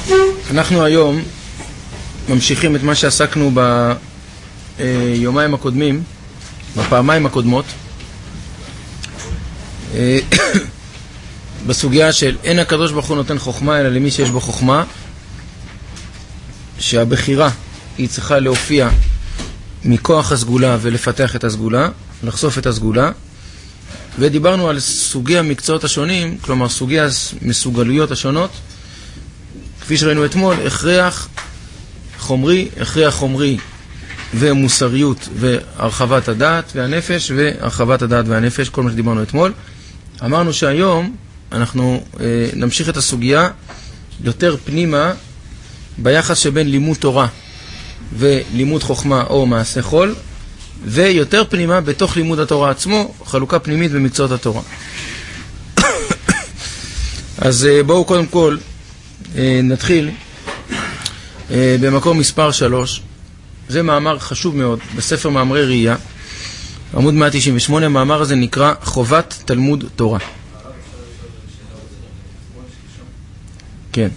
אנחנו היום ממשיכים את מה שעסקנו ביומיים הקודמים, בפעמיים הקודמות, בסוגיה של אין הקדוש ברוך הוא נותן חוכמה אלא למי שיש בו חוכמה, שהבחירה היא צריכה להופיע מכוח הסגולה ולפתח את הסגולה, לחשוף את הסגולה. ודיברנו על סוגי המקצועות השונים, כלומר סוגי המסוגלויות השונות, כפי שראינו אתמול, הכרח חומרי ומוסריות והרחבת הדעת והנפש, והרחבת הדעת והנפש, כל מה שדיברנו אתמול. אמרנו שהיום אנחנו נמשיך את הסוגיה יותר פנימה ביחס שבין לימוד תורה ולימוד חוכמה או מעשה חול, ויותר פנימה בתוך לימוד התורה עצמו, חלוקה פנימית במקצועות התורה. אז בואו קודם כל נתחיל במקור מספר 3. זה מאמר חשוב מאוד בספר מאמרי ראייה, עמוד 198. המאמר הזה נקרא חובת תלמוד תורה. כן.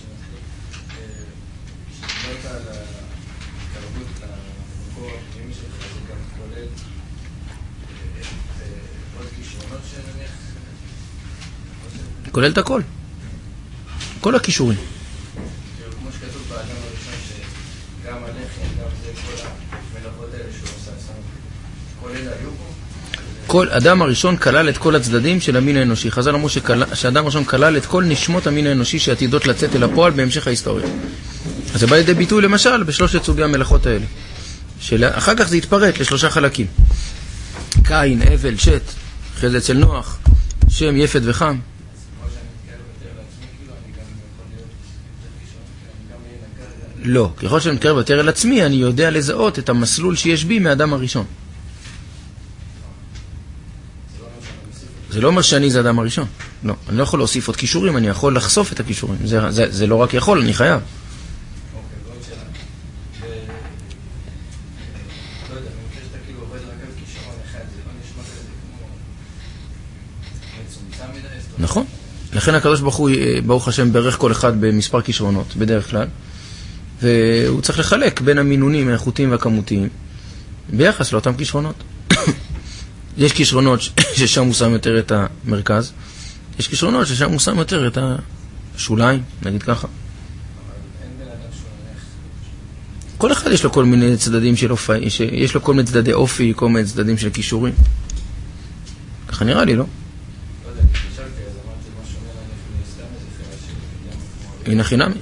כולל את הכל. כל הכישורים. כמו שכתוב באדם הראשון שגם הלחם, גם זה כל המלאכות האלה שהוא עושה, כל אלה היו פה? כל אדם הראשון כלל את כל הצדדים של המין האנושי. חז"ל אמרו שאדם הראשון כלל את כל נשמות המין האנושי שעתידות לצאת אל הפועל בהמשך ההיסטוריה. אז זה בא לידי ביטוי למשל בשלושת סוגי המלאכות האלה. אחר כך זה התפרט לשלושה חלקים. קין, הבל, שת, אחרי זה אצל נוח, שם, יפת וחם. לא, ככל שאני מתקרב יותר אל עצמי, אני יודע לזהות את המסלול שיש בי מהאדם הראשון. זה לא אומר שאני זה האדם הראשון. לא, אני לא יכול להוסיף עוד כישורים, אני יכול לחשוף את הכישורים. זה לא רק יכול, אני חייב. נכון. לכן הקדוש ברוך הוא, ברוך השם, ברך כל אחד במספר כישרונות, בדרך כלל. והוא צריך לחלק בין המינונים האיכותיים והכמותיים ביחס לאותם כישרונות. יש כישרונות ששם הוא שם יותר את המרכז, יש כישרונות ששם הוא שם יותר את השוליים, נגיד ככה. כל אחד יש לו כל מיני צדדים של אופי, יש לו כל מיני צדדי אופי, כל מיני צדדים של כישורים. ככה נראה לי, לא? הנה חינמי.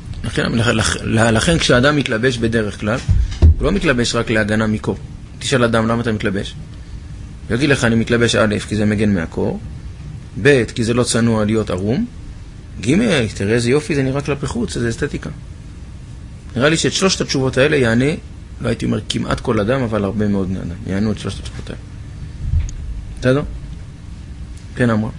לכן כשאדם מתלבש בדרך כלל, הוא לא מתלבש רק להגנה מקור. תשאל אדם למה אתה מתלבש. הוא יגיד לך אני מתלבש א' כי זה מגן מהקור, ב' כי זה לא צנוע להיות ערום, ג' תראה איזה יופי זה נראה כלפי חוץ, זה אסתטיקה. נראה לי שאת שלושת התשובות האלה יענה, לא הייתי אומר כמעט כל אדם, אבל הרבה מאוד בני אדם יענו את שלושת התשובות האלה. בסדר? כן אמרה.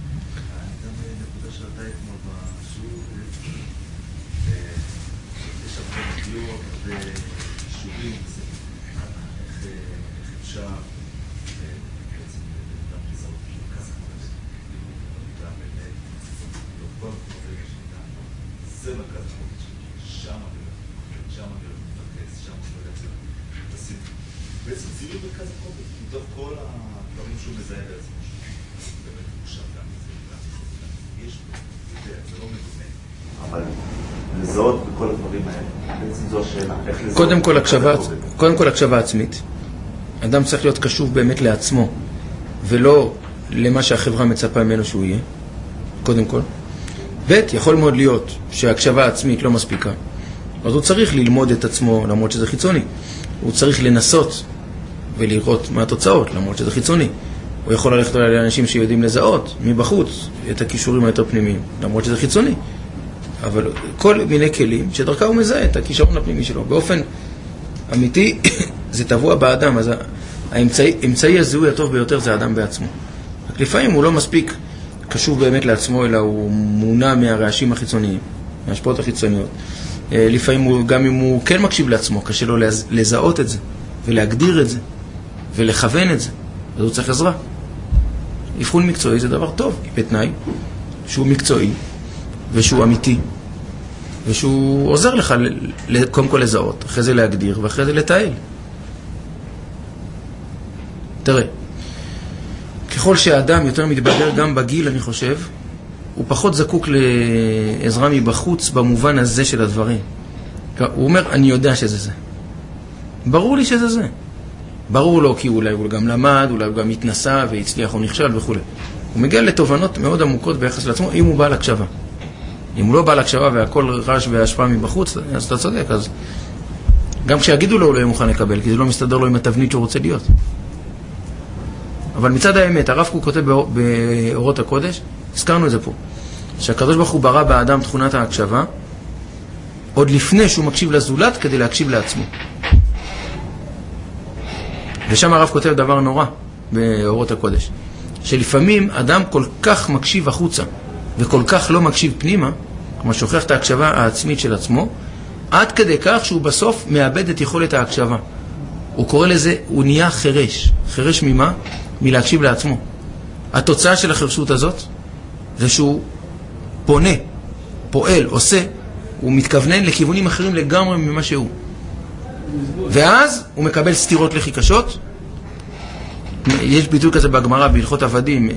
קודם כל הקשבה עצמית. אדם צריך להיות קשוב באמת לעצמו ולא למה שהחברה מצפה ממנו שהוא יהיה, קודם כל. ב' יכול מאוד להיות שהקשבה עצמית לא מספיקה, אז הוא צריך ללמוד את עצמו למרות שזה חיצוני. הוא צריך לנסות ולראות מה התוצאות למרות שזה חיצוני. הוא יכול ללכת לאנשים שיודעים לזהות מבחוץ את הכישורים היותר פנימיים למרות שזה חיצוני, אבל כל מיני כלים שדרכה הוא מזהה את הכישרון הפנימי שלו באופן אמיתי. זה טבוע באדם. אז האמצעי הזיהוי הטוב ביותר זה האדם בעצמו. רק לפעמים הוא לא מספיק קשוב באמת לעצמו, אלא הוא מונע מהרעשים החיצוניים, מההשפעות החיצוניות. לפעמים גם אם הוא כן מקשיב לעצמו, קשה לו לזהות את זה ולהגדיר את זה ולכוון את זה, אז הוא צריך עזרה. אבחון מקצועי זה דבר טוב, בתנאי שהוא מקצועי ושהוא אמיתי ושהוא עוזר לך קודם כל לזהות, אחרי זה להגדיר ואחרי זה לתעל. תראה, ככל שהאדם יותר מתבגר גם בגיל, אני חושב, הוא פחות זקוק לעזרה מבחוץ במובן הזה של הדברים. הוא אומר, אני יודע שזה זה. ברור לי שזה זה. ברור לו כי אולי הוא גם למד, אולי הוא גם התנסה והצליח או נכשל וכו'. הוא מגיע לתובנות מאוד עמוקות ביחס לעצמו, אם הוא בא להקשבה. אם הוא לא בא להקשבה והכל רעש והשפעה מבחוץ, אז אתה צודק. אז גם כשיגידו לו, הוא לא יהיה מוכן לקבל, כי זה לא מסתדר לו עם התבנית שהוא רוצה להיות. אבל מצד האמת, הרב קוק כותב באורות הקודש, הזכרנו את זה פה, שהקדוש ברוך הוא ברא באדם תכונת ההקשבה, עוד לפני שהוא מקשיב לזולת כדי להקשיב לעצמו. ושם הרב כותב דבר נורא באורות הקודש, שלפעמים אדם כל כך מקשיב החוצה וכל כך לא מקשיב פנימה, כמו שוכח את ההקשבה העצמית של עצמו, עד כדי כך שהוא בסוף מאבד את יכולת ההקשבה. הוא קורא לזה, הוא נהיה חרש. חרש ממה? מלהקשיב לעצמו. התוצאה של החרשות הזאת זה שהוא פונה, פועל, עושה, הוא מתכוונן לכיוונים אחרים לגמרי ממה שהוא. ואז הוא מקבל סתירות לחי קשות. יש ביטוי כזה בגמרא בהלכות עבדים,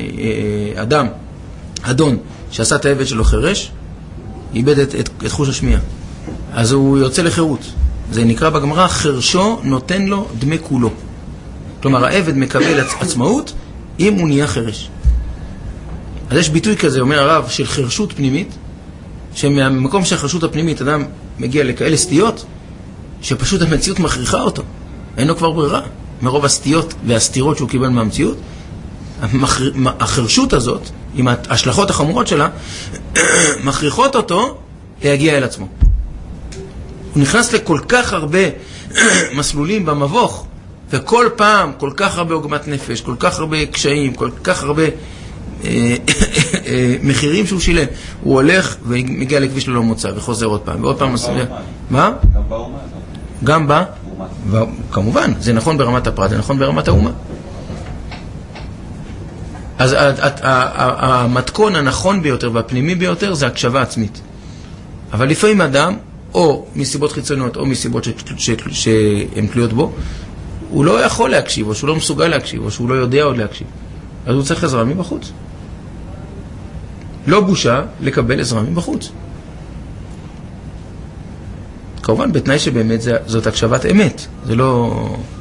אדון שעשה את העבד שלו חרש, איבד את חוש השמיעה. אז הוא יוצא לחירות. זה נקרא בגמרא, חרשו נותן לו דמי כולו. כלומר, העבד מקבל עצמאות אם הוא נהיה חרש. אז יש ביטוי כזה, אומר הרב, של חרשות פנימית, שמהמקום של החרשות הפנימית אדם מגיע לכאלה סטיות, שפשוט המציאות מכריחה אותו. אין לו כבר ברירה. מרוב הסטיות והסתירות שהוא קיבל מהמציאות, החרשות הזאת, עם ההשלכות החמורות שלה, מכריחות אותו להגיע אל עצמו. הוא נכנס לכל כך הרבה מסלולים במבוך, וכל פעם כל כך הרבה עוגמת נפש, כל כך הרבה קשיים, כל כך הרבה מחירים שהוא שילם. הוא הולך ומגיע לכביש ללא מוצא וחוזר עוד פעם, ועוד פעם מסלול. מה? גם באומה. גם בה? כמובן, זה נכון ברמת הפרט, זה נכון ברמת האומה. אז המתכון הנכון ביותר והפנימי ביותר זה הקשבה עצמית. אבל לפעמים אדם, או מסיבות חיצוניות, או מסיבות שהן תלויות בו, הוא לא יכול להקשיב, או שהוא לא מסוגל להקשיב, או שהוא לא יודע עוד להקשיב. אז הוא צריך עזרה מבחוץ. לא בושה לקבל עזרה מבחוץ. כמובן, בתנאי שבאמת זאת הקשבת אמת. זה לא...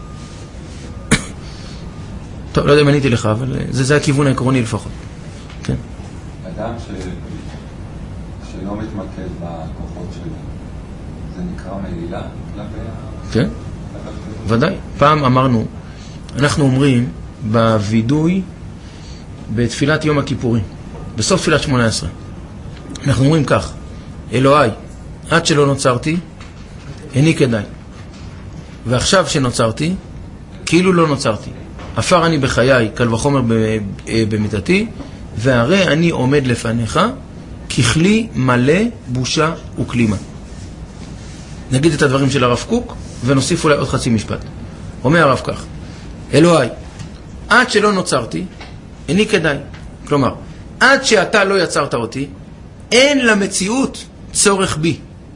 טוב, לא יודע אם עניתי לך, אבל זה הכיוון העקרוני לפחות. כן. אדם שלא מתמקד בכוחות שלו, זה נקרא מלילה כלפי... כן, ודאי. פעם אמרנו, אנחנו אומרים בוידוי בתפילת יום הכיפורים, בסוף תפילת 18. אנחנו אומרים כך, אלוהי, עד שלא נוצרתי, איני כדאי. ועכשיו שנוצרתי, כאילו לא נוצרתי. אפר אני בחיי, קל וחומר במיתתי, והרי אני עומד לפניך, ככלי מלא בושה וכלימה. נגיד את הדברים של הרב קוק, ונוסיף אולי עוד חצי משפט. אומר הרב כך, אלוהי, עד שלא נוצרתי, איני כדאי. כלומר, עד שאתה לא יצרת אותי, אין למציאות צורך בי.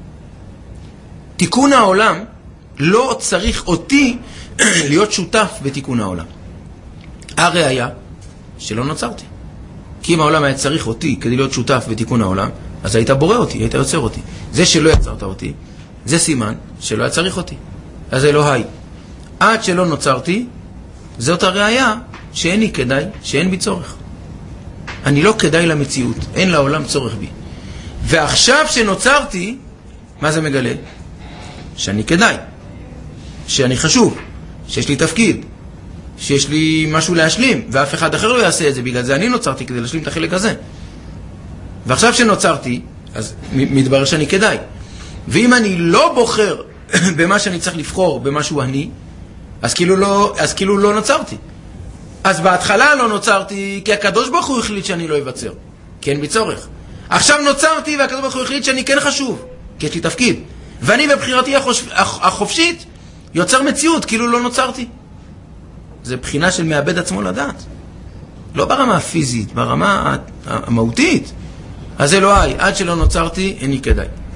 תיקון העולם לא צריך אותי להיות שותף בתיקון העולם. הראיה שלא נוצרתי. כי אם העולם היה צריך אותי כדי להיות שותף בתיקון העולם, אז היית בורא אותי, היית יוצר אותי. זה שלא יצרת אותי, זה סימן שלא היה צריך אותי. אז אלוהי, עד שלא נוצרתי, זאת הראיה שאין לי כדאי, שאין בי צורך. אני לא כדאי למציאות, אין לעולם צורך בי. ועכשיו שנוצרתי, מה זה מגלה? שאני כדאי, שאני חשוב, שיש לי תפקיד, שיש לי משהו להשלים, ואף אחד אחר לא יעשה את זה, בגלל זה אני נוצרתי כדי להשלים את החלק הזה. ועכשיו שנוצרתי, אז מתברר שאני כדאי. ואם אני לא בוחר במה שאני צריך לבחור, במשהו אני, אז כאילו לא נוצרתי. אז בהתחלה לא נוצרתי, כי הקדוש ברוך הוא החליט שאני לא יבצר, כי אין בי צורך. עכשיו נוצרתי, והקדוש ברוך הוא החליט שאני כן חשוב, כי יש לי תפקיד. ואני בבחירתי החופשית יוצר מציאות, כאילו לא נוצרתי. זה בחינה של מאבד עצמו לדעת. לא ברמה הפיזית, ברמה המהותית. אז אלוהי, עד שלא נוצרתי, איני כדאי.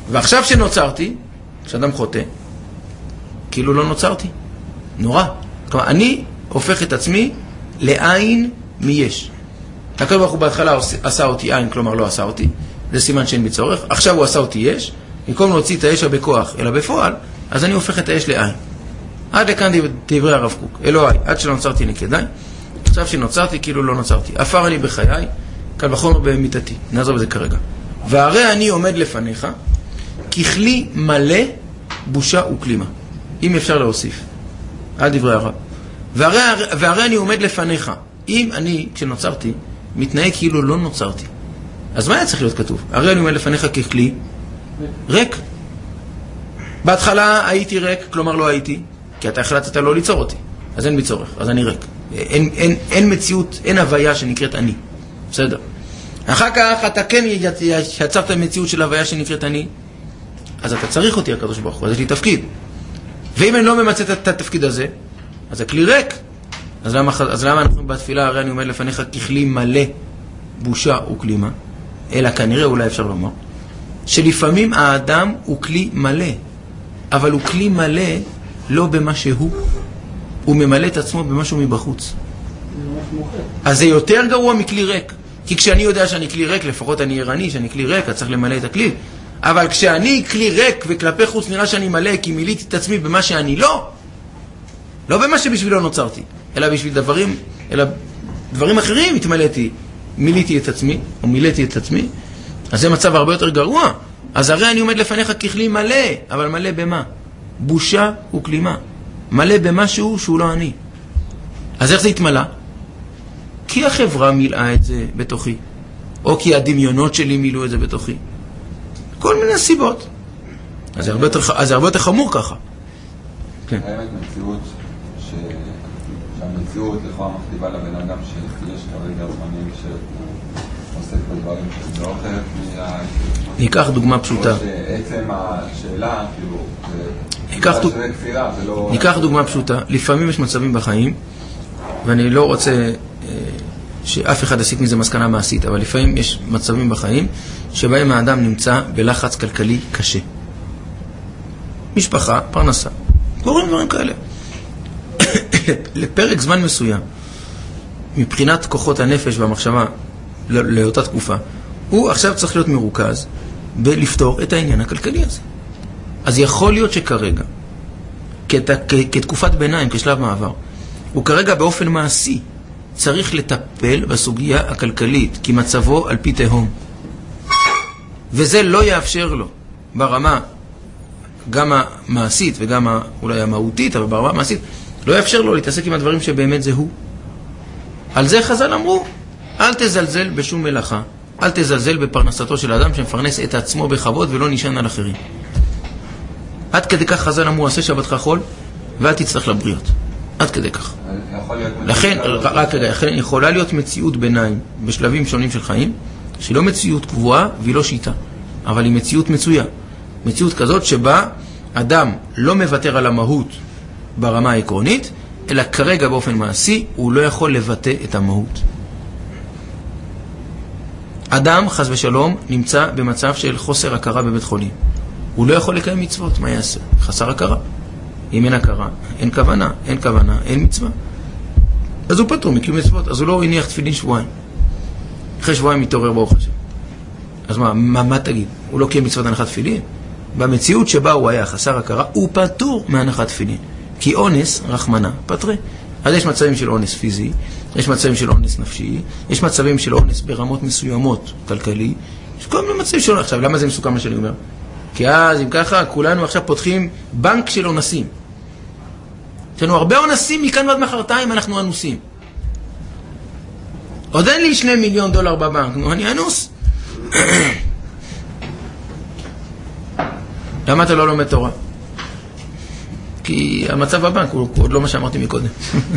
ועכשיו שנוצרתי, כשאדם חוטא, כאילו לא נוצרתי. נורא. כלומר, אני הופך את עצמי לעין מיש. הקדוש ברוך הוא בהתחלה עשה אותי עין, כלומר לא עשה אותי. זה סימן שאין בצורך. עכשיו הוא עשה אותי יש. במקום להוציא את האש בכוח, אלא בפועל, אז אני הופך את האש לעין. עד לכאן דברי הרב קוק. אלוהי, עד שלא אני כדאי. עכשיו שנוצרתי, כאילו לא נוצרתי. עפר לי בחיי, קל וחומר במיתתי. נעזוב את זה כרגע. והרי אני עומד לפניך, ככלי מלא בושה וכלימה. אם אפשר להוסיף. עד דברי הרב. והרי אני עומד לפניך. אם אני, כשנוצרתי, מתנהג כאילו לא נוצרתי. אז מה היה צריך להיות כתוב? הרי אני עומד לפניך ככלי ריק. בהתחלה הייתי ריק, כלומר לא הייתי, כי אתה החלטת לא ליצור אותי. אז אין מצורך, אז אני ריק. אין מציאות, אין הוויה שנקראת אני. בסדר. אחר כך אתה כן יצרת מציאות של הוויה שנקראת אני, אז אתה צריך אותי הקדוש ברוך הוא, אז יש לי תפקיד. ואם אני לא ממצא את התפקיד הזה, אז הכלי ריק. אז למה אנחנו בתפילה, הרי אני עומד לפניך ככלי מלא בושה וכלימה, אלא כנראה אולי אפשר לומר, שלפעמים האדם הוא כלי מלא, אבל הוא כלי מלא לא במה שהוא, הוא ממלא את עצמו במשהו מבחוץ. אז זה יותר גרוע מכלי ריק, כי כשאני יודע שאני כלי ריק, לפחות אני ערני שאני כלי ריק, אז צריך למלא את הכלי. אבל כשאני כלי ריק וכלפי חוץ נראה שאני מלא, כי מיליתי את עצמי במה שאני לא במה שבשבילו נוצרתי, אלא בשביל דברים אחרים התמלאתי, מיליתי את עצמי, או מילאתי את עצמי, אז זה מצב הרבה יותר גרוע. אז הרי אני עומד לפניך ככלי מלא, אבל מלא במה? בושה וכלימה. מלא במשהו שהוא לא אני. אז איך זה התמלא? כי החברה מילאה את זה בתוכי, או כי הדמיונות שלי מילאו את זה בתוכי. כל מיני סיבות. אז זה הרבה יותר חמור ככה. כן. קיימת מציאות שהמציאות לכאורה מכתיבה לבן אדם שיש כרגע זמנים שהוא עוסק בדברים שזה לא אחרת ניקח דוגמה פשוטה. עצם השאלה, כאילו, ניקח דוגמה פשוטה. לפעמים יש מצבים בחיים, ואני לא רוצה שאף אחד יסיק מזה מסקנה מעשית, אבל לפעמים יש מצבים בחיים שבהם האדם נמצא בלחץ כלכלי קשה. משפחה, פרנסה. קוראים דברים כאלה. לפרק זמן מסוים, מבחינת כוחות הנפש והמחשבה לאותה תקופה, הוא עכשיו צריך להיות מרוכז בלפתור את העניין הכלכלי הזה. אז יכול להיות שכרגע, כתקופת ביניים, כשלב מעבר, הוא כרגע באופן מעשי צריך לטפל בסוגיה הכלכלית, כי מצבו על פי תהום. וזה לא יאפשר לו ברמה גם המעשית וגם אולי המהותית, אבל ברמה המעשית לא יאפשר לו להתעסק עם הדברים שבאמת זה הוא. על זה חז"ל אמרו, אל תזלזל בשום מלאכה, אל תזלזל בפרנסתו של האדם שמפרנס את עצמו בכבוד ולא נשען על אחרים. עד כדי כך חז"ל אמרו, עשה שבתך חול ואל תצטרך לבריות. עד כדי כך. לכן, יכולה להיות מציאות ביניים בשלבים שונים של חיים, שהיא לא מציאות קבועה והיא לא שיטה, אבל היא מציאות מצויה. מציאות כזאת שבה אדם לא מוותר על המהות ברמה העקרונית, אלא כרגע באופן מעשי הוא לא יכול לבטא את המהות. אדם, חס ושלום, נמצא במצב של חוסר הכרה בבית חולים. הוא לא יכול לקיים מצוות, מה יעשה? חסר הכרה. אם אין הכרה, אין כוונה, אין כוונה, אין מצווה. אז הוא פטור מקיום מצוות, אז הוא לא הניח תפילין שבועיים. אחרי שבועיים מתעורר ברוך השם. אז מה תגיד? הוא לא קיים מצוות הנחת תפילין? במציאות שבה הוא היה חסר הכרה, הוא פטור מהנחת תפילין. כי אונס, רחמנה, פטרה. אז יש מצבים של אונס פיזי, יש מצבים של אונס נפשי, יש מצבים של אונס ברמות מסוימות, כלכלי. יש כל מיני מצבים של... עכשיו, למה זה מסוכן מה שאני אומר? כי אז, אם ככה, כולנו עכשיו פותחים בנק של אונסים. יש לנו הרבה אונסים, מכאן ועד מחרתיים אנחנו אנוסים. עוד אין לי $2 מיליון בבנק, נו, אני אנוס. למה אתה לא לומד תורה? כי המצב בבנק הוא עוד לא מה שאמרתי מקודם.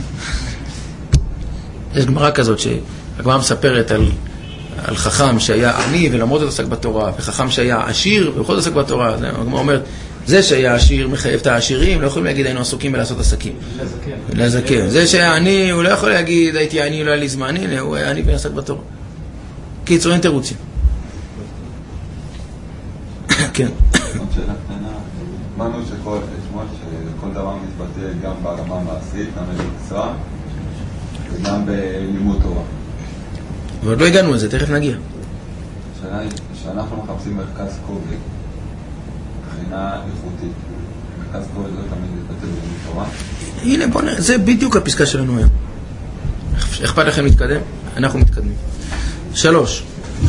יש גמרא כזאת שהגמרא מספרת על חכם שהיה עני ולמרות זאת עסק בתורה, וחכם שהיה עשיר ובכל זאת עסק בתורה. הגמרא אומרת, זה שהיה עשיר מחייב את העשירים, לא יכולים להגיד היינו עסוקים בלעשות עסקים. לזכר. זה שהיה עני, הוא לא יכול להגיד הייתי עני, לא היה לי זמן, הנה, הוא היה עני ועסק בתורה. קיצור, אין תירוצים. כן. שאלה קטנה, אמרנו שכל דבר מתבטא גם ברמה המעשית, גם במקצוע וגם בלימוד תורה. ועוד לא הגענו לזה, תכף נגיע. השאלה היא שאנחנו מחפשים מרכז כובד, מבחינה איכותית. מרכז כובד לא תמיד מתבטא בלימוד תורה. הנה בוא נראה, זה בדיוק הפסקה שלנו היום. אכפת לכם להתקדם? אנחנו מתקדמים. 3.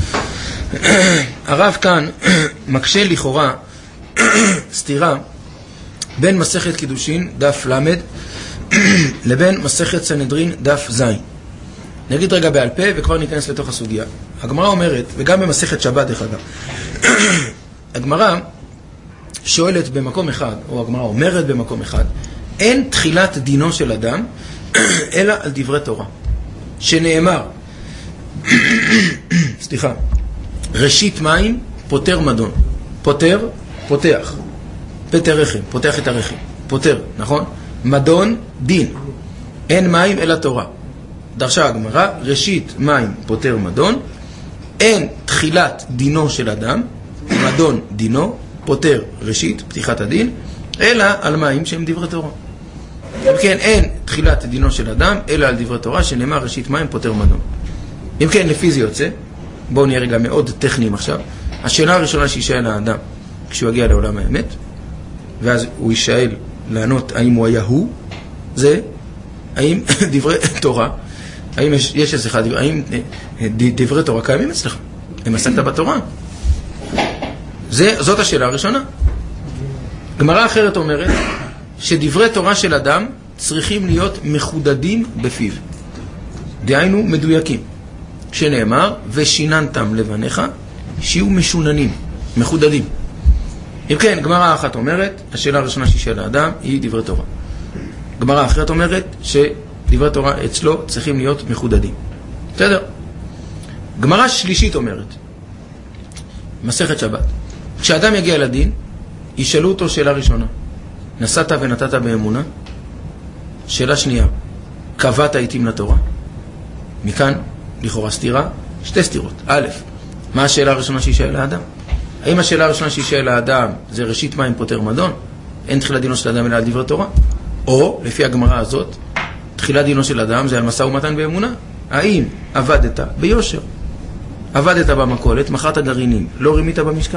הרב כאן מקשה לכאורה סתירה בין מסכת קידושין דף למד לבין מסכת סנהדרין דף זין. נגיד רגע בעל פה וכבר ניכנס לתוך הסוגיה. הגמרא אומרת, וגם במסכת שבת דרך אגב, הגמרא שואלת במקום אחד, או הגמרא אומרת במקום אחד, אין תחילת דינו של אדם אלא על דברי תורה, שנאמר סליחה, ראשית מים פותר מדון. פותר, פותח. פתר רחם, פותח את הרחם. פותר, נכון? מדון, דין. אין מים אלא תורה. דרשה הגמרא, ראשית מים פותר מדון. אין תחילת דינו של אדם, מדון דינו, פותר ראשית, פתיחת הדין, אלא על מים שהם דברי תורה. וכן, אין תחילת דינו של אדם, אלא על דברי תורה, שנאמר ראשית מים פותר מדון. אם כן, לפי זה יוצא, בואו נראה רגע מאוד טכניים עכשיו. השאלה הראשונה שישאל האדם כשהוא יגיע לעולם האמת, ואז הוא ישאל לענות האם הוא היה הוא, זה האם דברי תורה, האם יש אצלך, האם דברי תורה קיימים אצלך? אם עסקת בתורה? זאת השאלה הראשונה. גמרא אחרת אומרת שדברי תורה של אדם צריכים להיות מחודדים בפיו. דהיינו מדויקים. שנאמר, ושיננתם לבניך, שיהיו משוננים, מחודדים. אם כן, גמרא אחת אומרת, השאלה הראשונה שישאל האדם היא דברי תורה. גמרא אחרת אומרת שדברי תורה אצלו צריכים להיות מחודדים. בסדר? גמרא שלישית אומרת, מסכת שבת, כשאדם יגיע לדין, ישאלו אותו שאלה ראשונה, נסעת ונתת באמונה? שאלה שנייה, קבעת עיתים לתורה? מכאן לכאורה סתירה, שתי סתירות. א', מה השאלה הראשונה שישאל האדם? האם השאלה הראשונה שישאל האדם זה ראשית מים פותר מדון? אין תחילת דינו של אדם אלא על דברי תורה? או, לפי הגמרא הזאת, תחילת דינו של אדם זה על משא ומתן באמונה? האם עבדת ביושר? עבדת במכולת, מכרת גרעינים, לא רימית במשקל?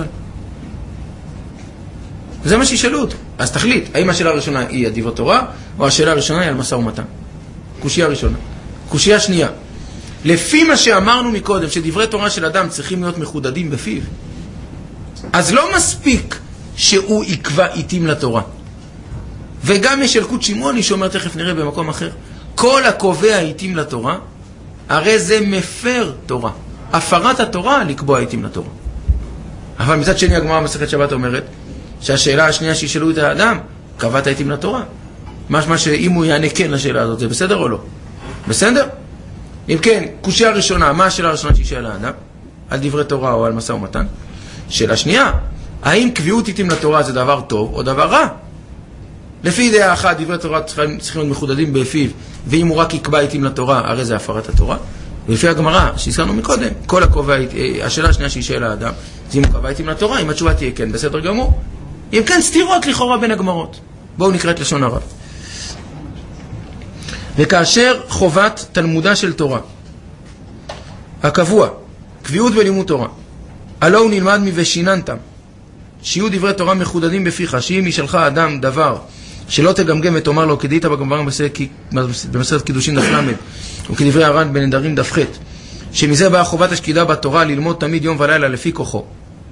זה מה שישאלו אותו. אז תחליט, האם השאלה הראשונה היא על דברי תורה, או השאלה הראשונה היא על משא ומתן? קושיה ראשונה. קושיה שנייה. לפי מה שאמרנו מקודם, שדברי תורה של אדם צריכים להיות מחודדים בפיו, אז לא מספיק שהוא יקבע עיתים לתורה. וגם יש אלקוט שמעוני שאומר, תכף נראה במקום אחר, כל הקובע עיתים לתורה, הרי זה מפר תורה. הפרת התורה לקבוע עיתים לתורה. אבל מצד שני הגמרא במסכת שבת אומרת, שהשאלה השנייה שישאלו את האדם, קבעת עיתים לתורה? משמע שאם הוא יענה כן לשאלה הזאת, זה בסדר או לא? בסדר? אם כן, קושיה הראשונה, מה השאלה הראשונה שישאל האדם? על דברי תורה או על משא ומתן? שאלה שנייה, האם קביעות עיתים לתורה זה דבר טוב או דבר רע? לפי דעה אחת, דברי תורה צריכים להיות מחודדים בפיו, ואם הוא רק יקבע עיתים לתורה, הרי זה הפרת התורה. ולפי הגמרא, שהזכרנו מקודם, כל הקובע, השאלה השנייה שישאל האדם, זה אם הוא קבע עיתים לתורה, אם התשובה תהיה כן, בסדר גמור. אם כן, סתירות לכאורה בין הגמרות. בואו נקרא את לשון הרב. וכאשר חובת תלמודה של תורה, הקבוע, קביעות בלימוד תורה, הלא הוא נלמד מבשיננתם, שיהיו דברי תורה מחודדים בפיך, שאם ישאלך אדם דבר שלא תגמגם ותאמר לו, כדאית בגמרא במסכת קידושין דף למד, וכדברי הר"ן בנדרים דף ח', שמזה באה חובת השקידה בתורה ללמוד תמיד יום ולילה לפי כוחו.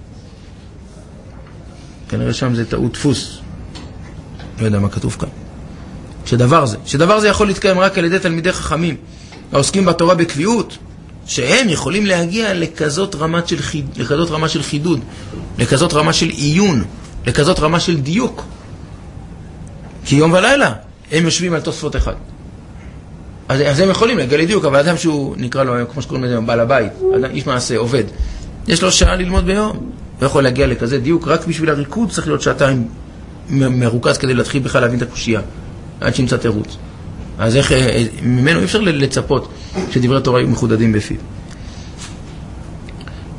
כנראה שם זה טעות דפוס, לא יודע מה כתוב כאן. שדבר זה יכול להתקיים רק על ידי תלמידי חכמים העוסקים בתורה בקביעות, שהם יכולים להגיע לכזאת רמה של חידוד, לכזאת רמה של עיון, לכזאת רמה של דיוק. כי יום ולילה הם יושבים על תוספות אחד. אז הם יכולים להגיע לדיוק, אבל אדם שהוא נקרא לו, כמו שקוראים לזה, בעל הבית, איש מעשה, עובד, יש לו שעה ללמוד ביום, הוא יכול להגיע לכזה דיוק, רק בשביל הריקוד צריך להיות שעתיים מרוכז כדי להתחיל בכלל להבין את הקושייה, עד שימצא תירוץ. אז איך, ממנו אי אפשר לצפות שדברי תורה יהיו מחודדים בפיו.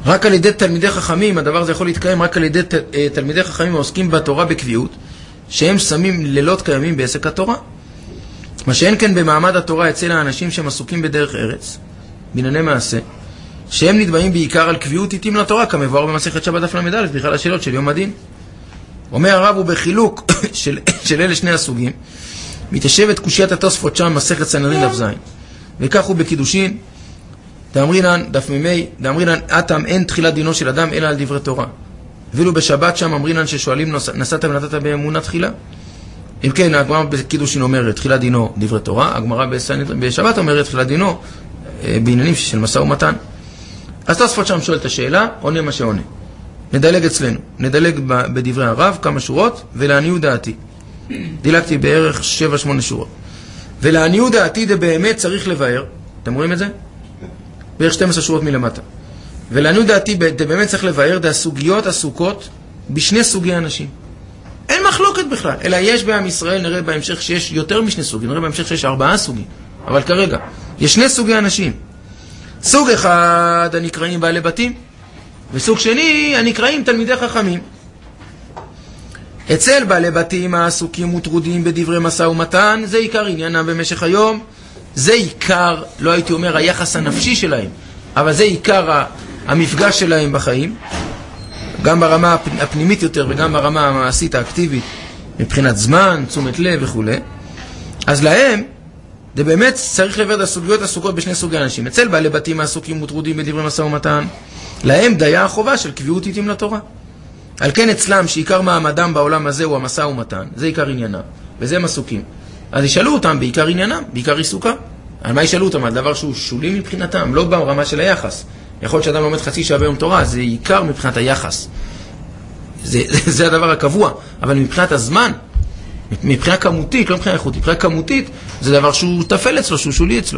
רק על ידי תלמידי חכמים, הדבר הזה יכול להתקיים רק על ידי תלמידי חכמים העוסקים בתורה בקביעות, שהם שמים לילות קיימים בעסק התורה. מה שאין כן במעמד התורה אצל האנשים שהם עסוקים בדרך ארץ, בענייני מעשה, שהם נתבעים בעיקר על קביעות עיתים לתורה, כמבואר במסכת שבת דף ל"א, בכלל השאלות של יום הדין. אומר הרב, הוא בחילוק של אלה שני הסוגים, מתיישבת קושיית התוספות שם, מסכת סנהדרין דף ז', וכך הוא בקידושין, דאמרינן, דף מ"מ, דאמרינן, אתם אין תחילת דינו של אדם אלא על דברי תורה. ואילו בשבת שם אמרינן ששואלים נסעת ונתת באמונה תחילה. אם כן, הגמרא בקידושין אומרת תחילת דינו דברי תורה, הגמרא בשבת אומרת תחילת דינו בעניינים של משא ומתן. אז תוספות שם שואל את השאלה, עונה מה שעונה. נדלג אצלנו, נדלג בדברי הרב כמה שורות, ולעניות דעתי. דילגתי בערך 7-8 שורות. ולעניות דעתי זה באמת צריך לבאר, אתם רואים את זה? בערך 12 שורות מלמטה. ולעניות דעתי זה באמת צריך לבאר, זה הסוגיות עסוקות בשני סוגי אנשים. אין מחלוקת בכלל, אלא יש בעם ישראל, נראה בהמשך שיש יותר משני סוגים, נראה בהמשך שיש 4 סוגים. אבל כרגע, יש 2 סוגי אנשים. סוג אחד הנקראים בעלי בתים, וסוג שני הנקראים תלמידי חכמים. אצל בעלי בתים העסוקים וטרודים בדברי משא ומתן, זה עיקר עניינם במשך היום, זה עיקר, לא הייתי אומר היחס הנפשי שלהם, אבל זה עיקר המפגש שלהם בחיים, גם ברמה הפנימית יותר וגם ברמה המעשית האקטיבית, מבחינת זמן, תשומת לב וכו'. אז להם, זה באמת צריך לברד הסוגיות עסוקות בשני סוגי אנשים. אצל בעלי בתים העסוקים וטרודים בדברי משא ומתן, להם דיה החובה של קביעות עיתים לתורה. על כן אצלם שעיקר מעמדם בעולם הזה הוא המשא ומתן, זה עיקר עניינם, וזה הם עסוקים. אז ישאלו אותם בעיקר עניינם, בעיקר עיסוקם. על מה ישאלו אותם? על דבר שהוא שולי מבחינתם, לא ברמה של היחס. יכול להיות שאדם לומד חצי שעה ביום תורה, זה עיקר מבחינת היחס. זה הדבר הקבוע, אבל מבחינת הזמן, מבחינה כמותית, לא מבחינה איכותית, מבחינה כמותית, זה דבר שהוא תפל אצלו, שהוא שולי אצלו.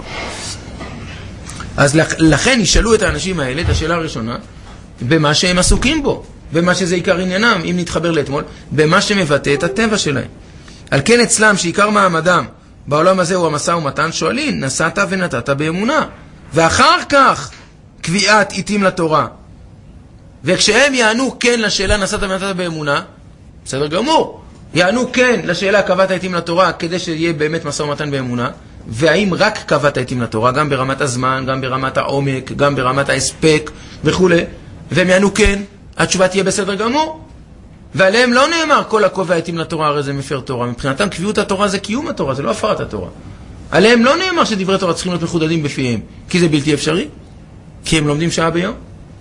אז לכן ישאלו את האנשים האלה, את השאלה הראשונה, במה שהם עסוקים בו, במה שזה עיקר עניינם, אם נתחבר לאתמול, במה שמבטא את הטבע שלהם. על כן אצלם שעיקר מעמדם בעולם הזה הוא המשא ומתן, שואלים, נסעת ונתת באמונה, ואחר כך קביעת עיתים לתורה. וכשהם יענו כן לשאלה נסעת ונתת באמונה, בסדר גמור, יענו כן לשאלה קבעת עיתים לתורה, כדי שיהיה באמת משא ומתן באמונה, והאם רק קבעת עיתים לתורה, גם ברמת הזמן, גם ברמת העומק, גם ברמת ההספק וכו'. והם יענו כן, התשובה תהיה בסדר גמור. ועליהם לא נאמר כל הקובע עיתים לתורה, הרי זה מפר תורה. מבחינתם קביעות התורה זה קיום התורה, זה לא הפרת התורה. עליהם לא נאמר שדברי תורה צריכים להיות מחודדים בפיהם, כי זה בלתי אפשרי, כי הם לומדים שעה ביום.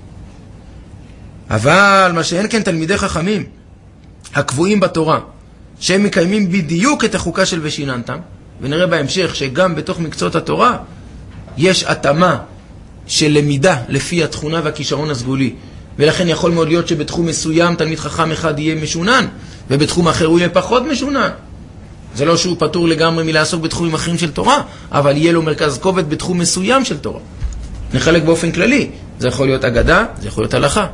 אבל מה שאין כן תלמידי חכמים הקבועים בתורה, שהם מקיימים בדיוק את החוקה של ושיננתם, ונראה בהמשך שגם בתוך מקצועות התורה יש התאמה של למידה לפי התכונה והכישרון הסגולי, ולכן יכול מאוד להיות שבתחום מסוים תלמיד חכם אחד יהיה משונן, ובתחום אחר הוא יהיה פחות משונן. זה לא שהוא פטור לגמרי מלעסוק בתחומים אחרים של תורה, אבל יהיה לו מרכז כובד בתחום מסוים של תורה. נחלק באופן כללי, זה יכול להיות אגדה, זה יכול להיות הלכה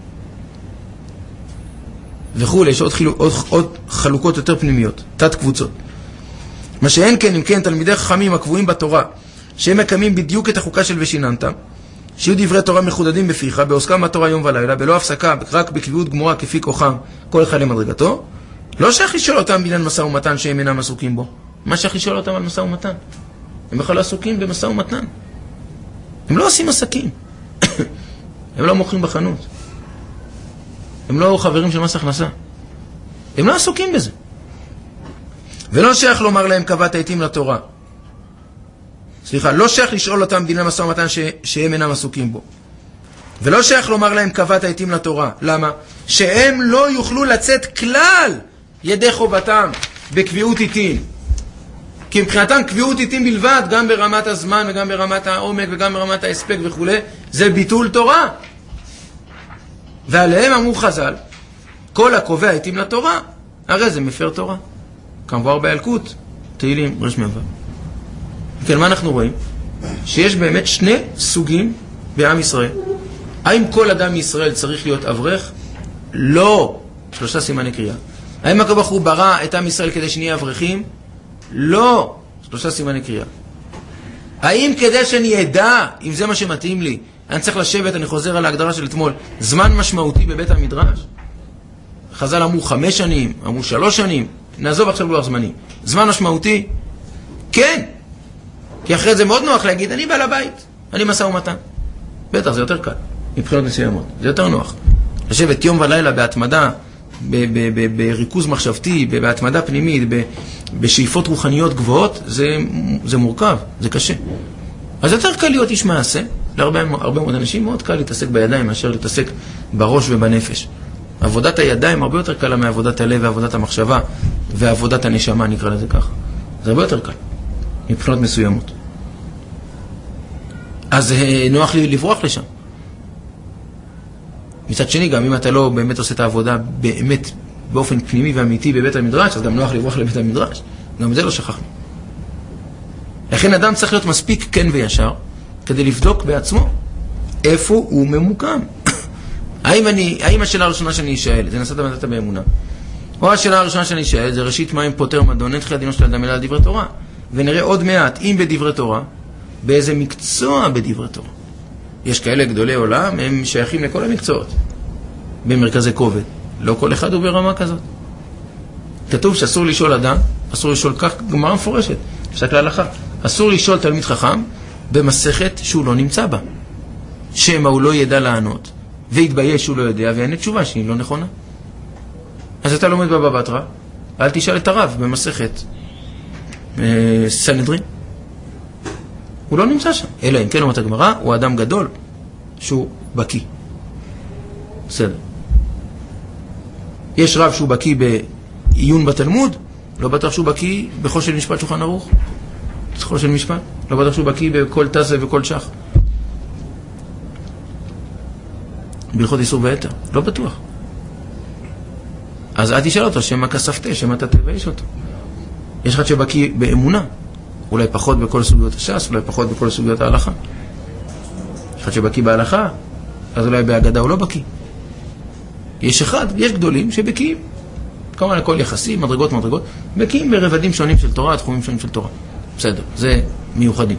וכו'. יש עוד חלוקות יותר פנימיות, תת קבוצות. מה שאין כן, אם כן, תלמידי חכמים הקבועים בתורה, שהם מקיימים בדיוק את החוקה של ושיננתם, שיהיו דברי תורה מחודדים בפיך, בעוסקם בתורה יום ולילה, בלא הפסקה, רק בקביעות גמורה כפי כוחם, כל אחד למדרגתו. לא שייך לשאול אותם בעניין משא ומתן שהם אינם עסוקים בו. מה שייך לשאול אותם על משא ומתן? הם בכלל לא עסוקים במשא ומתן. הם לא עושים עסקים. הם לא מוכרים בחנות. הם לא חברים של מס הכנסה. הם לא עסוקים בזה. ולא שייך לומר להם קבעת עיתים לתורה. סליחה, לא שייך לשאול אותם בעניין משא ומתן שהם אינם עסוקים בו. ולא שייך לומר להם קבעת עיתים לתורה. למה? שהם לא יוכלו לצאת כלל ידי חובתם בקביעות עיתים. כי מבחינתם קביעות עיתים בלבד, גם ברמת הזמן וגם ברמת העומק וגם ברמת ההספק וכו', זה ביטול תורה. ועליהם אמרו חז"ל, כל הקובע עיתים לתורה, הרי זה מפר תורה. כמובן באלקוט, תהילים, רשמי אבא. כן, מה אנחנו רואים? שיש באמת שני סוגים בעם ישראל. האם כל אדם מישראל צריך להיות אברך? לא. 3 סימני קריאה. האם הקדוש ברוך הוא ברא את עם ישראל כדי שנהיה אברכים? לא. 3 סימני קריאה. האם כדי שאני אדע אם זה מה שמתאים לי, אני צריך לשבת, אני חוזר על ההגדרה של אתמול, זמן משמעותי בבית המדרש. חז"ל אמרו 5 שנים, אמרו 3 שנים, נעזוב עכשיו לוח זמנים. זמן משמעותי? כן. כי אחרי זה מאוד נוח להגיד, אני בעל הבית, אני משא ומתן. בטח, זה יותר קל, מבחינות מסוימות. זה יותר נוח. לשבת יום ולילה בהתמדה, בריכוז מחשבתי, בהתמדה פנימית, בשאיפות רוחניות גבוהות, זה מורכב, זה קשה. אז יותר קל להיות איש מעשה. להרבה מאוד אנשים מאוד קל להתעסק בידיים מאשר להתעסק בראש ובנפש. עבודת הידיים הרבה יותר קלה מעבודת הלב ועבודת המחשבה ועבודת הנשמה, נקרא לזה ככה. זה הרבה יותר קל, מבחינות מסוימות. אז נוח לי לברוח לשם. מצד שני, גם אם אתה לא באמת עושה את העבודה באמת באופן פנימי ואמיתי בבית המדרש, אז גם נוח לברוח לבית המדרש. גם זה לא שכחנו. לכן אדם צריך להיות מספיק כן וישר, כדי לבדוק בעצמו איפה הוא ממוקם. האם השאלה הראשונה שאני אשאל, זה נסעת מדעת באמונה, או השאלה הראשונה שאני אשאל, זה ראשית מים פותר מדון, אין תחילת דינו של אדם אלא על דברי תורה. ונראה עוד מעט, אם בדברי תורה, באיזה מקצוע בדברי תורה. יש כאלה גדולי עולם, הם שייכים לכל המקצועות. במרכזי כובד. לא כל אחד הוא ברמה כזאת. כתוב שאסור לשאול אדם, אסור לשאול כך, גמרא מפורשת, פסק להלכה. אסור לשאול תלמיד חכם במסכת שהוא לא נמצא בה. שמא הוא לא ידע לענות, והתבייש שהוא לא יודע, ואין תשובה שהיא לא נכונה. אז אתה לומד בבא בתרא, אל תשאל את הרב במסכת סנהדרין. הוא לא נמצא שם. אלא אם כן אומרת הגמרא, הוא אדם גדול שהוא בקי. בסדר. יש רב שהוא בקי בעיון בתלמוד, לא בטח שהוא בקי בכל של משפט שולחן ערוך. בכל של משפט. לא בטח שהוא בקי בכל תזה וכל שח. בהלכות איסור והיתר. לא בטוח. אז אל תשאל אותו, שמה כספתה, שמה אתה תבייש אותו. יש אחד שבקי באמונה. אולי פחות בכל סוגיות הש"ס, אולי פחות בכל סוגיות ההלכה. יש אחד שבקי בהלכה, אז אולי בהגדה הוא לא בקי. יש גדולים שבקיים. כמובן הכל יחסי, מדרגות, בקיים ברבדים שונים של תורה, תחומים שונים של תורה. בסדר, זה מיוחדים.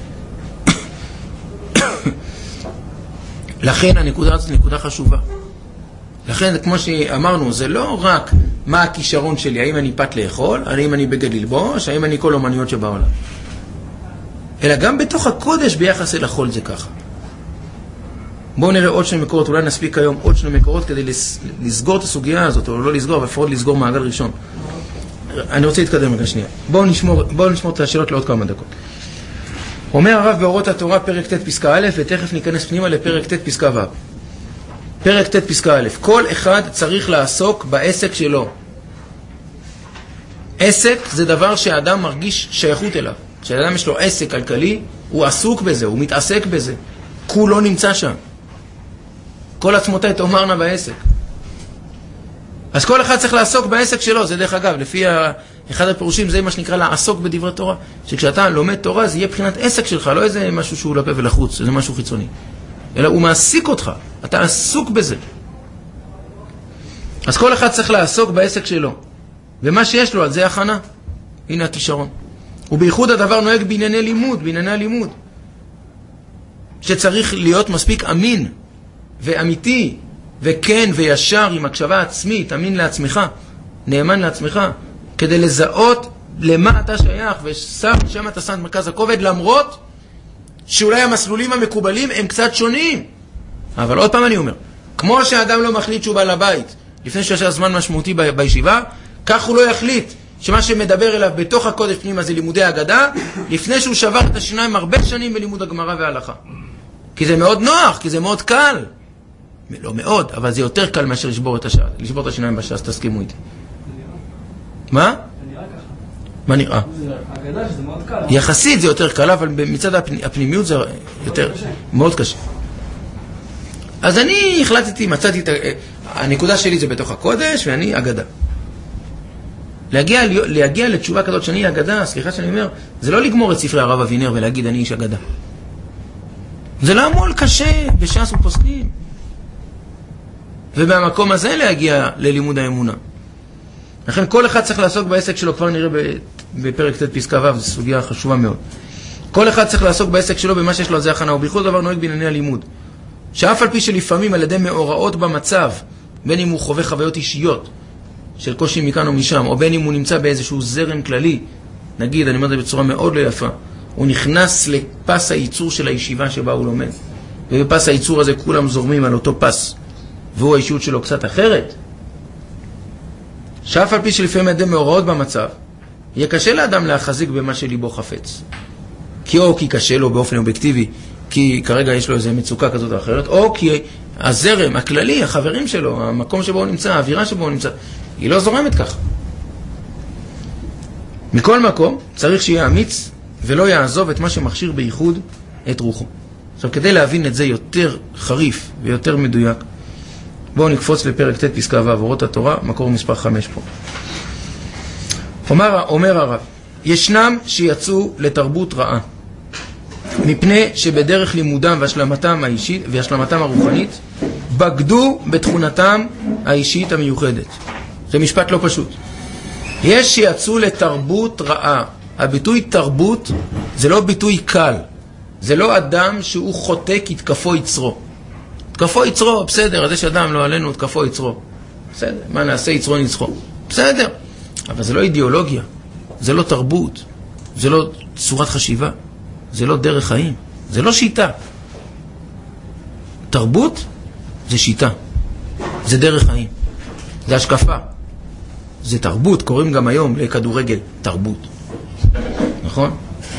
לכן הנקודה הזאת נקודה חשובה. לכן, כמו שאמרנו, זה לא רק מה הכישרון שלי, האם אני פת לאכול, האם אני בגד ללבוש, האם אני כל אומניות שבעולם. אלא גם בתוך הקודש ביחס אל החול זה ככה. בואו נראה עוד 2 מקורות, אולי נספיק היום עוד 2 מקורות כדי לסגור את הסוגיה הזאת, או לא לסגור, אבל לפחות לסגור מעגל ראשון. אני רוצה להתקדם רגע שנייה. בואו נשמור את השאלות לעוד כמה דקות. אומר הרב באורות התורה פרק ט' פסקה א', ותכף ניכנס פנימה לפרק ט' פסקה ו'. פרק ט' פסקה א', כל אחד צריך לעסוק בעסק שלו. עסק זה דבר שהאדם מרגיש שייכות אליו. כשאדם יש לו עסק כלכלי, הוא עסוק בזה, הוא מתעסק בזה. כולו נמצא שם. כל עצמותיי תאמרנה בעסק. אז כל אחד צריך לעסוק בעסק שלו. זה דרך אגב, לפי אחד הפירושים, זה מה שנקרא לעסוק בדברי תורה. שכשאתה לומד תורה, זה יהיה בחינת עסק שלך, לא איזה משהו שהוא לפה ולחוץ, זה משהו חיצוני. אלא הוא מעסיק אותך, אתה עסוק בזה. אז כל אחד צריך לעסוק בעסק שלו. ומה שיש לו, על זה הכנה. הנה הכישרון. ובייחוד הדבר נוהג בענייני לימוד. שצריך להיות מספיק אמין ואמיתי וכן וישר עם הקשבה עצמית, אמין לעצמך, נאמן לעצמך, כדי לזהות למה אתה שייך ושם אתה שם מרכז הכובד, למרות שאולי המסלולים המקובלים הם קצת שונים. אבל עוד פעם אני אומר, כמו שהאדם לא מחליט שהוא בעל הבית לפני שיש זמן משמעותי בישיבה, כך הוא לא יחליט שמה שמדבר אליו בתוך הקודש פנימה זה לימודי הגדה, לפני שהוא שבר את השיניים הרבה שנים בלימוד הגמרא וההלכה. כי זה מאוד נוח, כי זה מאוד קל. לא מאוד, אבל זה יותר קל מאשר לשבור את השיניים בש"ס, תסכימו איתי. מה? זה נראה ככה. מה נראה? הגדה שזה מאוד קל. יחסית זה יותר קל, אבל מצד הפנימיות זה יותר מאוד קשה. אז אני החלטתי, מצאתי את הנקודה שלי זה בתוך הקודש, ואני אגדה. להגיע לתשובה כזאת שאני אגדה, סליחה שאני אומר, זה לא לגמור את ספרי הרב אבינר ולהגיד אני איש אגדה. זה לא עמול קשה בש"ס ופוסקים. ובמקום הזה להגיע ללימוד האמונה. לכן כל אחד צריך לעסוק בעסק שלו, כבר נראה בפרק ט' פסקה ו', זו סוגיה חשובה מאוד. כל אחד צריך לעסוק בעסק שלו במה שיש לו, זה הכנה, ובייחוד דבר נוהג בענייני הלימוד. שאף על פי שלפעמים על ידי מאורעות במצב, בין אם הוא חווה חוויות אישיות של קושי מכאן או משם, או בין אם הוא נמצא באיזשהו זרם כללי, נגיד, אני אומר את זה בצורה מאוד לא יפה, הוא נכנס לפס הייצור של הישיבה שבה הוא לומד, ובפס הייצור הזה כולם זורמים על אותו פס, והוא האישיות שלו קצת אחרת, שאף על פי שלפעמים על ידי מאורעות במצב, יהיה קשה לאדם להחזיק במה שליבו חפץ. כי קשה לו באופן אובייקטיבי, כי כרגע יש לו איזו מצוקה כזאת או אחרת, או כי הזרם הכללי, החברים שלו, המקום שבו הוא נמצא, האווירה שבו הוא נמצא, היא לא זורמת ככה. מכל מקום, צריך שיהיה אמיץ ולא יעזוב את מה שמכשיר בייחוד את רוחו. עכשיו, כדי להבין את זה יותר חריף ויותר מדויק, בואו נקפוץ לפרק ט' פסקה ו' אורות התורה, מקור מספר 5 פה. אומר הרב, ישנם שיצאו לתרבות רעה, מפני שבדרך לימודם והשלמתם האישית והשלמתם הרוחנית, בגדו בתכונתם האישית המיוחדת. זה משפט לא פשוט. יש שיצאו לתרבות רעה. הביטוי תרבות זה לא ביטוי קל. זה לא אדם שהוא חוטא כתקפו יצרו. תקפו יצרו, בסדר, אז יש אדם לא עלינו, תקפו יצרו. בסדר, מה נעשה יצרו נצחו? בסדר. אבל זה לא אידיאולוגיה, זה לא תרבות, זה לא צורת חשיבה, זה לא דרך חיים, זה לא שיטה. תרבות זה שיטה, זה דרך חיים, זה השקפה, זה תרבות. קוראים גם היום לכדורגל תרבות, נכון?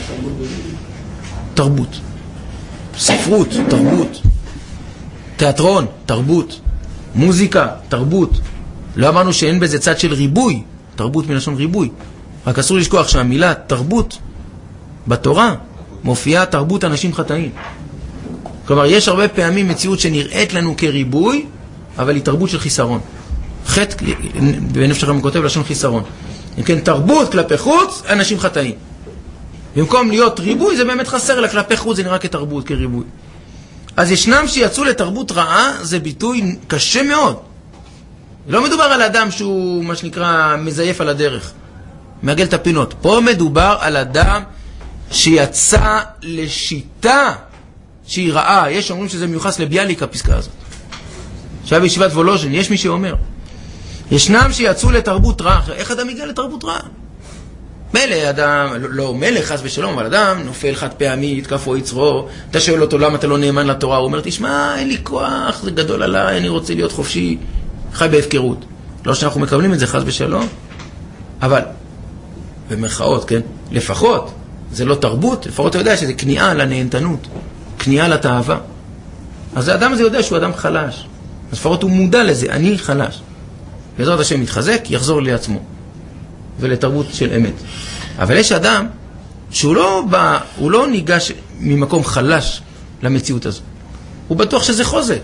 תרבות, ספרות, תרבות, תיאטרון, תרבות, מוזיקה, תרבות. לא אמרנו שאין בזה צד של ריבוי, תרבות מלשון ריבוי, רק אסור לשכוח שהמילה תרבות בתורה מופיעה תרבות אנשים חטאים. כלומר, יש הרבה פעמים מציאות שנראית לנו כריבוי, אבל היא תרבות של חיסרון. חטא, בנפש החיים כותב לשון חיסרון. אם כן, תרבות כלפי חוץ, אנשים חטאים. במקום להיות ריבוי, זה באמת חסר, אלא כלפי חוץ זה נראה כתרבות, כריבוי. אז ישנם שיצאו לתרבות רעה, זה ביטוי קשה מאוד. לא מדובר על אדם שהוא, מה שנקרא, מזייף על הדרך, מעגל את הפינות. פה מדובר על אדם שיצא לשיטה שהיא רעה. יש אומרים שזה מיוחס לביאליק, הפסקה הזאת, שהיה בישיבת וולוז'ין. יש מי שאומר, ישנם שיצאו לתרבות רעה. איך אדם יגיע לתרבות רעה? מלא אדם, לא מלא חס ושלום, אבל אדם נופל חד פעמי, התקפו יצרו, אתה שואל אותו למה אתה לא נאמן לתורה, הוא אומר, תשמע, אין לי כוח, זה גדול עליי, אני רוצה להיות חופשי, חי בהפקרות. לא שאנחנו מקבלים את זה חס ושלום, אבל במרכאות, כן, לפחות זה לא תרבות, לפחות אתה יודע שזה כניעה לנהנתנות, כניעה לתאווה. אז האדם הזה יודע שהוא אדם חלש, אז לפחות הוא מודע לזה, אני חלש. בעזרת השם מתחזק, יחזור לעצמו ולתרבות של אמת. אבל יש אדם שהוא לא ניגש ממקום חלש למציאות הזו, הוא בטוח שזה חוזק.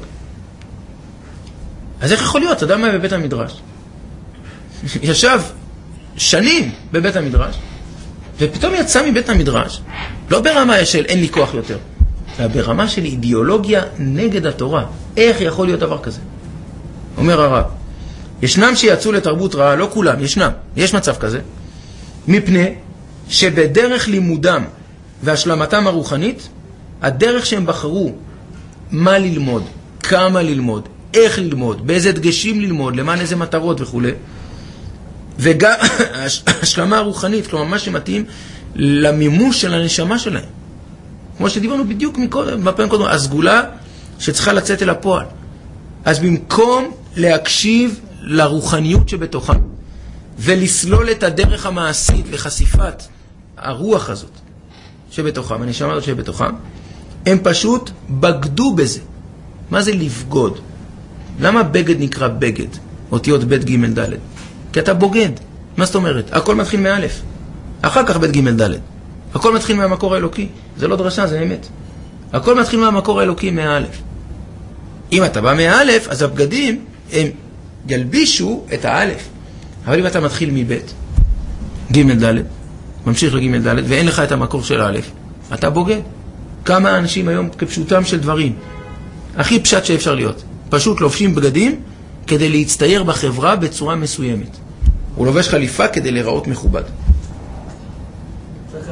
אז איך יכול להיות? אדם היה בבית המדרש, ישב שנים בבית המדרש, ופתאום יצא מבית המדרש, לא ברמה של אין לי כוח יותר, אלא ברמה של אידיאולוגיה נגד התורה. איך יכול להיות דבר כזה? אומר הרב, ישנם שיצאו לתרבות רעה, לא כולם, יש מצב כזה, מפני שבדרך לימודם והשלמתם הרוחנית, הדרך שהם בחרו מה ללמוד, כמה ללמוד, איך ללמוד, באיזה דגשים ללמוד, למען איזה מטרות וכו', וגם השלמה הרוחנית, כלומר מה שמתאים למימוש של הנשמה שלהם, כמו שדיברנו בדיוק בפעם קודם, הסגולה שצריכה לצאת אל הפועל. אז במקום להקשיב לרוחניות שבתוכה ולסלול את הדרך המעשית לחשיפת הרוח הזאת שבתוכם, הנשמה הזאת שבתוכם, הם פשוט בגדו בזה. מה זה לבגוד? למה בגד נקרא בגד? אותיות ב' ג' ד'. כי אתה בוגד. מה זאת אומרת? הכל מתחיל מאלף, אחר כך ב' ג' ד'. הכל מתחיל מהמקור האלוקי. זה לא דרשה, זה אמת. הכל מתחיל מהמקור האלוקי, מהאלף. אם אתה בא מהאלף, אז הבגדים הם ילבישו את האלף. אבל אם אתה מתחיל מבית ג' ד', ממשיך לג' ד', ואין לך את המקור של האלף, אתה בוגד. כמה אנשים היום כפשוטם של דברים, הכי פשט שאפשר להיות, פשוט לובשים בגדים כדי להצטייר בחברה בצורה מסוימת. הוא לובש חליפה כדי להיראות מכובד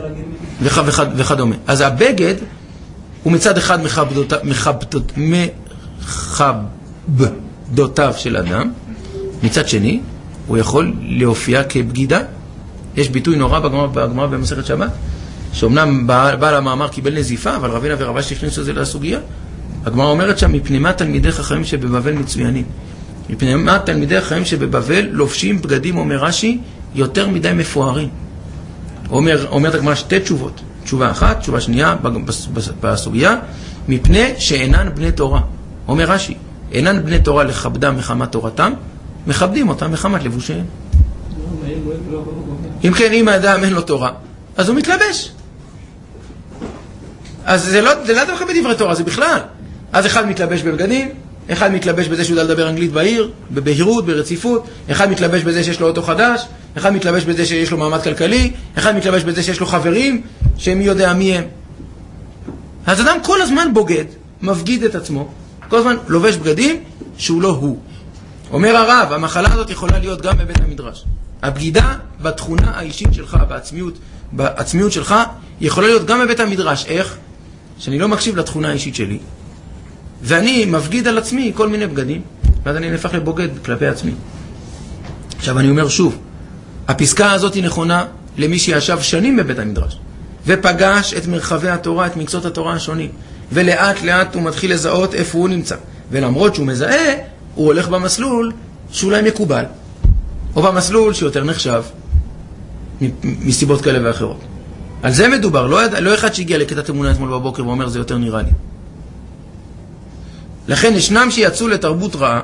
וכדומה. אז הבגד הוא מצד אחד מכבדותיו של אדם, מצד שני, הוא יכול להופיע כבגידה. יש ביטוי נורא בגמרא במסכת שבת, שאומנם בעל המאמר קיבל נזיפה, אבל רבינה ורבש הכניסו את זה לסוגיה. הגמרא אומרת שם, מפני מה תלמידי חכמים שבבבל מצוינים? מפני מה תלמידי חכמים שבבבל לובשים בגדים, אומר רש"י, יותר מדי מפוארים. אומרת הגמרא שתי תשובות. תשובה אחת, תשובה שנייה בסוגיה, מפני שאינן בני תורה. אומר רש"י, אינן בני תורה לכבדם מחמת תורתם, מכבדים אותם מחמת לבושיהם. אם כן, אם האדם אין לו תורה, אז הוא מתלבש. אז זה לא דווקא בדברי תורה, זה בכלל. אז אחד מתלבש בבגדים, אחד מתלבש בזה שהוא יודע לדבר אנגלית בעיר, בבהירות, ברציפות, אחד מתלבש בזה שיש לו אוטו חדש, אחד מתלבש בזה שיש לו מעמד כלכלי, אחד מתלבש בזה שיש לו חברים, שמי יודע מי הם. אז אדם כל הזמן בוגד, מפגיד את עצמו, כל הזמן לובש בגדים שהוא לא הוא. אומר הרב, המחלה הזאת יכולה להיות גם בבית המדרש. הבגידה בתכונה האישית שלך, בעצמיות שלך, יכולה להיות גם בבית המדרש. איך? שאני לא מקשיב לתכונה האישית שלי, ואני מפגיד על עצמי כל מיני בגדים, ואז אני נהפך לבוגד כלפי עצמי. עכשיו אני אומר שוב, הפסקה הזאת היא נכונה למי שישב שנים בבית המדרש, ופגש את מרחבי התורה, את מקצות התורה השונים, ולאט לאט הוא מתחיל לזהות איפה הוא נמצא. ולמרות שהוא מזהה, הוא הולך במסלול שאולי מקובל, או במסלול שיותר נחשב, מסיבות כאלה ואחרות. על זה מדובר, לא אחד שהגיע לכיתת אמונה אתמול בבוקר ואומר זה יותר נראה לי. לכן ישנם שיצאו לתרבות רעה,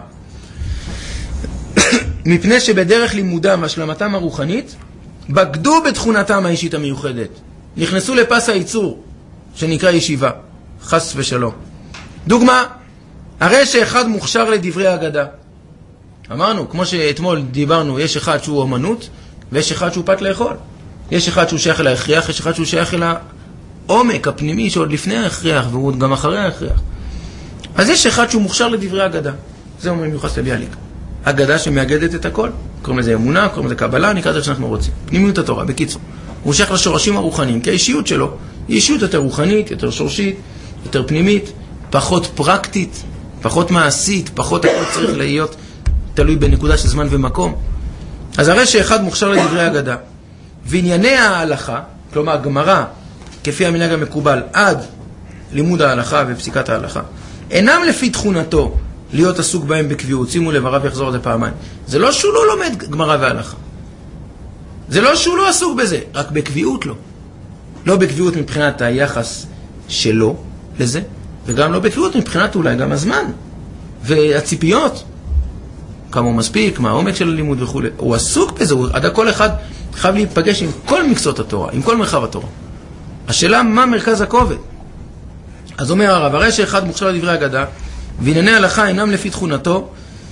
מפני שבדרך לימודם והשלמתם הרוחנית, בגדו בתכונתם האישית המיוחדת. נכנסו לפס הייצור, שנקרא ישיבה, חס ושלום. דוגמה, הרי שאחד מוכשר לדברי אגדה. אמרנו, כמו שאתמול דיברנו, יש אחד שהוא אומנות, ויש אחד שהוא פת לאכול. יש אחד שהוא שייך אל ההכרח, יש אחד שהוא שייך אל העומק הפנימי שעוד לפני ההכרח, והוא גם אחרי ההכרח. אז יש אחד שהוא מוכשר לדברי אגדה. זה אומרים מיוחס לביאליק. אגדה שמאגדת את הכל. קוראים לזה אמונה, קוראים לזה קבלה, נקרא את זה שאנחנו רוצים. פנימיות התורה, בקיצור. הוא שייך לשורשים הרוחניים, כי האישיות שלו היא אישיות יותר רוחנית, יותר שורשית, יותר פנימית, פחות פרקטית, פחות מעשית, פחות הכל צריך להיות תלוי בנקודה של זמן ומקום. אז הרי שאחד מוכשר לדברי אגדה, וענייני ההלכה, כלומר הגמרא, כפי המנהג המקובל, עד לימוד ההלכה ופסיקת ההלכה, אינם לפי תכונתו להיות עסוק בהם בקביעות. שימו לב, הרב יחזור על זה פעמיים. זה לא שהוא לא לומד גמרא והלכה. זה לא שהוא לא עסוק בזה, רק בקביעות לא. לא בקביעות מבחינת היחס שלו לזה, וגם לא בקביעות מבחינת אולי גם הזמן והציפיות. כמה הוא מספיק, מה העומק של הלימוד וכו'. הוא עסוק בזה, כל אחד חייב להיפגש עם כל מקצות התורה, עם כל מרחב התורה. השאלה מה מרכז הכובד. אז אומר הרב, הרי שאחד מוכשר לדברי אגדה, וענייני הלכה אינם לפי תכונתו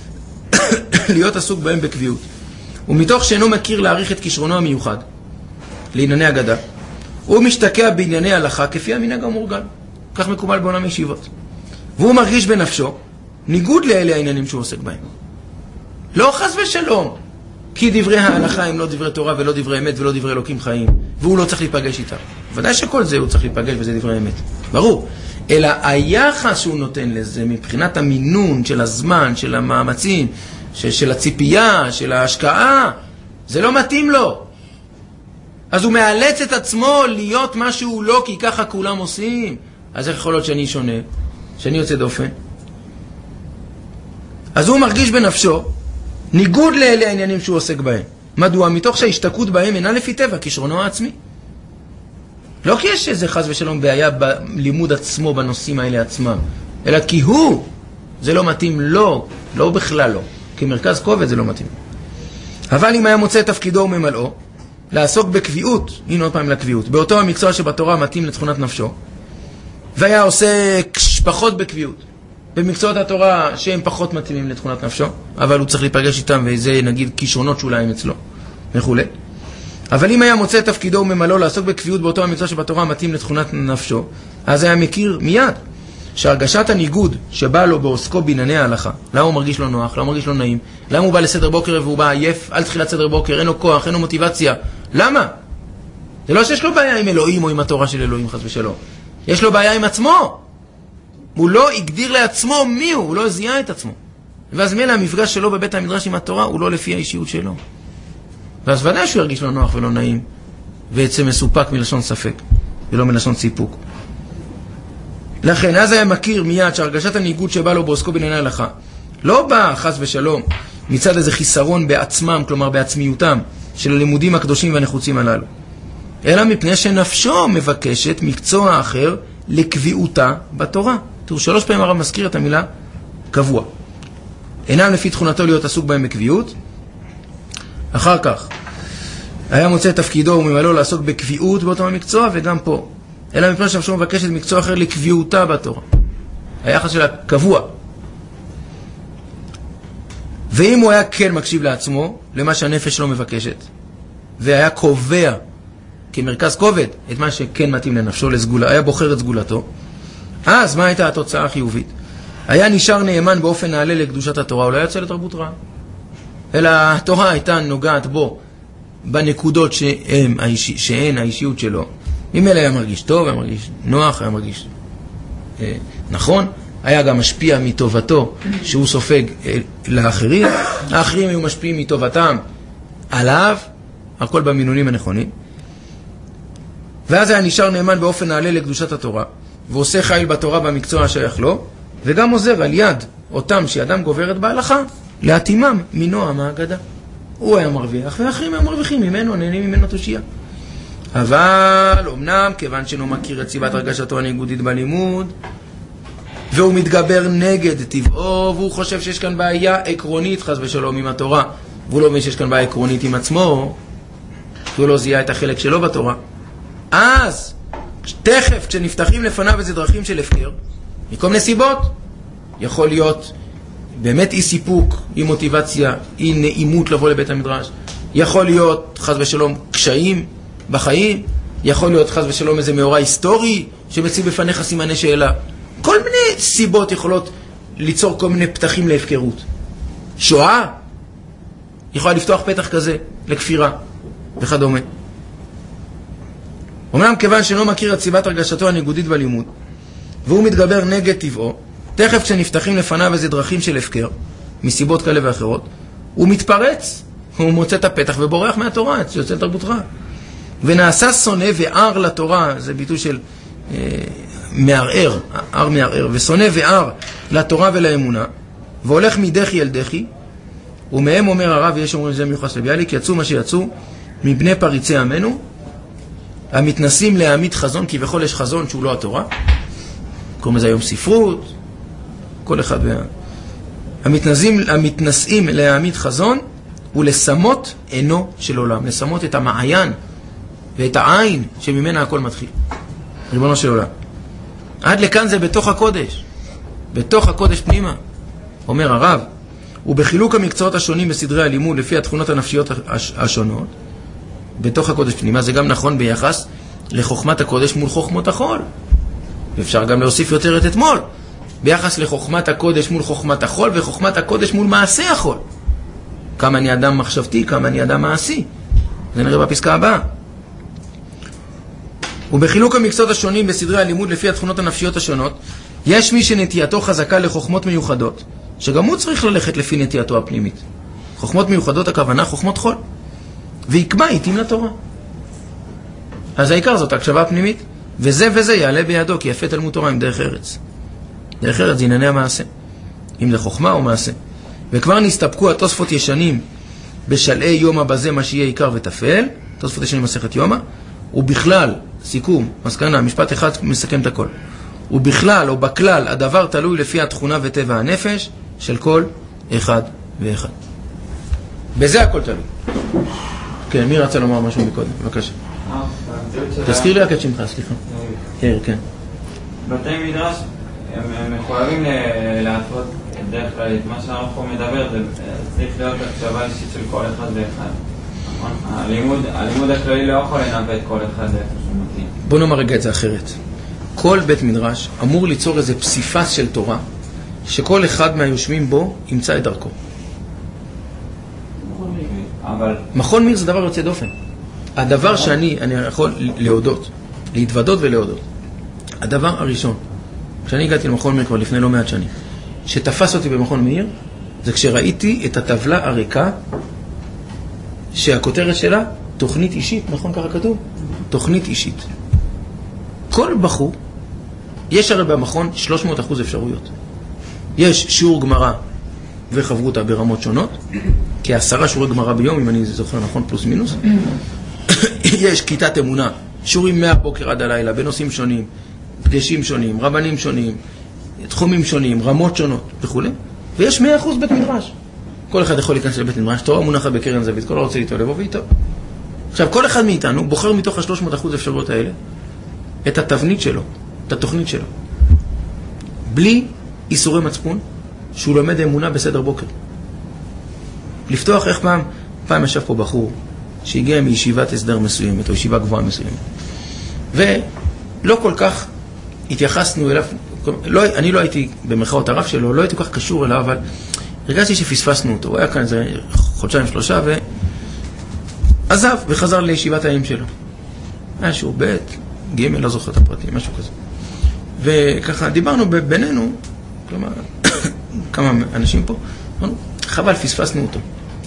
להיות עסוק בהם בקביעות. ומתוך שאינו מכיר להעריך את כישרונו המיוחד לענייני אגדה, הוא משתקע בענייני הלכה כפי המנהג המורגל. כך מקובל בעולם ישיבות. והוא מרגיש בנפשו ניגוד לאלה העניינים שהוא עוסק בהם. לא חס ושלום, כי דברי ההלכה הם לא דברי תורה ולא דברי אמת ולא דברי אלוקים חיים, והוא לא צריך להיפגש איתם. ודאי שכל זה הוא צריך להיפגש וזה דברי אמת. ברור. אלא היחס שהוא נותן לזה מבחינת המינון של הזמן, של המאמצים, של הציפייה, של ההשקעה, זה לא מתאים לו. אז הוא מאלץ את עצמו להיות מה שהוא לא, כי ככה כולם עושים. אז איך יכול להיות שאני שונה? שאני יוצא דופן? אז הוא מרגיש בנפשו ניגוד לאלה העניינים שהוא עוסק בהם. מדוע? מתוך שההשתקעות בהם אינה לפי טבע, כישרונו העצמי. לא כי יש איזה חס ושלום בעיה בלימוד עצמו, בנושאים האלה עצמם, אלא כי הוא, זה לא מתאים לו, לא בכלל לא. כמרכז כובד זה לא מתאים. אבל אם היה מוצא את תפקידו וממלאו, לעסוק בקביעות, הנה עוד פעם לקביעות, באותו המקצוע שבתורה מתאים לתכונת נפשו, והיה עוסק פחות בקביעות, במקצועות התורה שהם פחות מתאימים לתכונת נפשו, אבל הוא צריך להיפגש איתם, וזה נגיד כישרונות שאולי הם אצלו, וכו'. אבל אם היה מוצא את תפקידו וממלאו לעסוק בקביעות באותו המקצוע שבתורה מתאים לתכונת נפשו, אז היה מכיר מיד שהרגשת הניגוד שבא לו בעוסקו בענייני ההלכה, למה הוא מרגיש לא נוח, למה הוא מרגיש לא נעים, למה הוא בא לסדר בוקר והוא בא עייף על תחילת סדר בוקר, אין לו כוח, אין לו מוטיבציה, למה? זה לא שיש לו בעיה עם אלוהים או עם התורה של אלוהים חס ושלום, יש לו בעיה עם עצמו. הוא לא הגדיר לעצמו מי הוא לא זיהה את עצמו. ואז מילא המפגש שלו בבית המדרש עם התורה הוא לא לפי האישיות שלו. ואז ודאי שהוא ירגיש לא נוח ולא נעים, ויצא מסופק מלשון ספק, ולא מלשון סיפוק. לכן, אז היה מכיר מיד שהרגשת הניגוד שבא לו בעוסקו בענייני הלכה, לא בא חס ושלום מצד איזה חיסרון בעצמם, כלומר בעצמיותם, של הלימודים הקדושים והנחוצים הללו, אלא מפני שנפשו מבקשת מקצוע אחר לקביעותה בתורה. תראו, 3 פעמים הרב מזכיר את המילה קבוע. אינם לפי תכונתו להיות עסוק בהם בקביעות. אחר כך, היה מוצא את תפקידו וממלאו לעסוק בקביעות באותו המקצוע, וגם פה. אלא מפני שנפשו מבקשת מקצוע אחר לקביעותה בתורה. היחס שלה קבוע. ואם הוא היה כן מקשיב לעצמו, למה שהנפש לא מבקשת, והיה קובע כמרכז כובד את מה שכן מתאים לנפשו, לסגולה, היה בוחר את סגולתו, אז מה הייתה התוצאה החיובית? היה נשאר נאמן באופן נעלה לקדושת התורה, הוא לא יצא לתרבות רעה. אלא התורה הייתה נוגעת בו בנקודות שהן האישיות שלו. אם אלה היה מרגיש טוב, היה מרגיש נוח, היה מרגיש נכון, היה גם משפיע מטובתו שהוא סופג לאחרים, האחרים היו משפיעים מטובתם עליו, הכל במינונים הנכונים. ואז היה נשאר נאמן באופן נעלה לקדושת התורה, ועושה חיל בתורה במקצוע השייך לו, וגם עוזר על יד אותם שידם גוברת בהלכה, להתאימם מנועם ההגדה. הוא היה מרוויח, ואחרים היו מרוויחים ממנו, נהנים ממנו תושייה. אבל אמנם, כיוון שאינו מכיר את סיבת הרגשתו הניגודית בלימוד, והוא מתגבר נגד טבעו, והוא חושב שיש כאן בעיה עקרונית, חס ושלום, עם התורה, והוא לא מבין שיש כאן בעיה עקרונית עם עצמו, והוא לא זיהה את החלק שלו בתורה. אז, תכף, כשנפתחים לפניו איזה דרכים של הפקר, מכל מיני סיבות, יכול להיות באמת אי סיפוק, אי מוטיבציה, אי נעימות לבוא לבית המדרש, יכול להיות חס ושלום קשיים בחיים, יכול להיות חס ושלום איזה מאורע היסטורי שמציב בפניך סימני שאלה. כל מיני סיבות יכולות ליצור כל מיני פתחים להפקרות. שואה יכולה לפתוח פתח כזה לכפירה וכדומה. אומנם כיוון שלא מכיר את סיבת הרגשתו הניגודית בלימוד, והוא מתגבר נגד טבעו, תכף כשנפתחים לפניו איזה דרכים של הפקר, מסיבות כאלה ואחרות, הוא מתפרץ, הוא מוצא את הפתח ובורח מהתורה, יוצא לתרבות רע. ונעשה שונא וער לתורה, זה ביטוי של מערער, ער מערער, ושונא וער לתורה ולאמונה, והולך מדחי אל דחי, ומהם אומר הרב, יש אומרים זה מיוחס לביאליק, יצאו מה שיצאו מבני פריצי עמנו, המתנסים להעמיד חזון, כי בכל יש חזון שהוא לא התורה, קוראים לזה היום ספרות, כל אחד המתנסים להעמיד חזון, ולסמות עינו של עולם, לסמות את המעיין ואת העין שממנה הכל מתחיל, ריבונו של עולם. עד לכאן זה בתוך הקודש, בתוך הקודש פנימה, אומר הרב, ובחילוק המקצועות השונים בסדרי הלימוד לפי התכונות הנפשיות השונות, בתוך הקודש פנימה, זה גם נכון ביחס לחוכמת הקודש מול חוכמות החול. ואפשר גם להוסיף יותר את אתמול, ביחס לחוכמת הקודש מול חוכמת החול, וחוכמת הקודש מול מעשה החול. כמה אני אדם מחשבתי, כמה אני אדם מעשי. זה נראה בפסקה הבאה. ובחילוק המקצועות השונים בסדרי הלימוד לפי התכונות הנפשיות השונות, יש מי שנטייתו חזקה לחוכמות מיוחדות, שגם הוא צריך ללכת לפי נטייתו הפנימית. חוכמות מיוחדות הכוונה חוכמות חול. ויקבע איתים לתורה. אז העיקר זאת הקשבה הפנימית, וזה וזה יעלה בידו, כי יפה תלמוד תורה עם דרך ארץ. דרך ארץ זה ענייני המעשה, אם זה חוכמה או מעשה. וכבר נסתפקו התוספות ישנים בשלעי יומא בזה מה שיהיה עיקר ותפל, תוספות ישנים מסכת יומא, ובכלל, סיכום, מסקנה, משפט אחד מסכם את הכל. ובכלל או בכלל, הדבר תלוי לפי התכונה וטבע הנפש של כל אחד ואחד. בזה הכל תלוי. כן, מי רצה לומר משהו מקודם? בבקשה. תזכיר לי רק את שמך, סליחה. כן. בתי מדרש הם מחויבים להתוות דרך כללית. מה שאנחנו פה מדבר זה צריך להיות הקשבה אישית של כל אחד ואחד. הלימוד הכללי לא יכול לנווט כל אחד לאיפה שהוא מתאים. בוא נאמר רגע את זה אחרת. כל בית מדרש אמור ליצור איזה פסיפס של תורה שכל אחד מהיושבים בו ימצא את דרכו. מכון מיר זה דבר יוצא דופן. הדבר שאני יכול להודות, להתוודות ולהודות. הדבר הראשון כשאני הגעתי למכון מאיר כבר לפני לא מעט שנים, שתפס אותי במכון מאיר, זה כשראיתי את הטבלה הריקה, שהכותרת שלה, תוכנית אישית, נכון ככה כתוב? תוכנית אישית. כל בחור, יש הרי במכון 300% אפשרויות. יש שיעור גמרא וחברותה ברמות שונות, כ10 שיעורי גמרא ביום, אם אני זוכר נכון, פלוס מינוס. יש כיתת אמונה, שיעורים מהבוקר עד הלילה, בנושאים שונים, פגשים שונים, רבנים שונים, תחומים שונים, רמות שונות וכו'. ויש 100% בית מדרש. כל אחד יכול להיכנס לבית מדרש, תורה מונחת בקרן זווית, כל רוצה איתו לבוא ואיתו. עכשיו, כל אחד מאיתנו בוחר מתוך ה-300% אפשרויות האלה את התבנית שלו, את התוכנית שלו. בלי איסורי מצפון, שהוא לומד אמונה בסדר בוקר. לפתוח איך פעם ישב פה בחור שהגיע מישיבת הסדר מסוימת, או ישיבה גבוהה מסוימת. ולא כל כך התייחסנו אליו, אני לא הייתי במרכאות הרב שלו, לא הייתי כל כך קשור אליו, אבל הרגשתי שפספסנו אותו. הוא היה כאן איזה 2-3 ועזב וחזר לישיבת האם שלו. היה שהוא ב' ג' לא זוכר את הפרטים, משהו כזה. וככה דיברנו בינינו, כלומר, כמה אנשים פה, חבל, פספסנו אותו.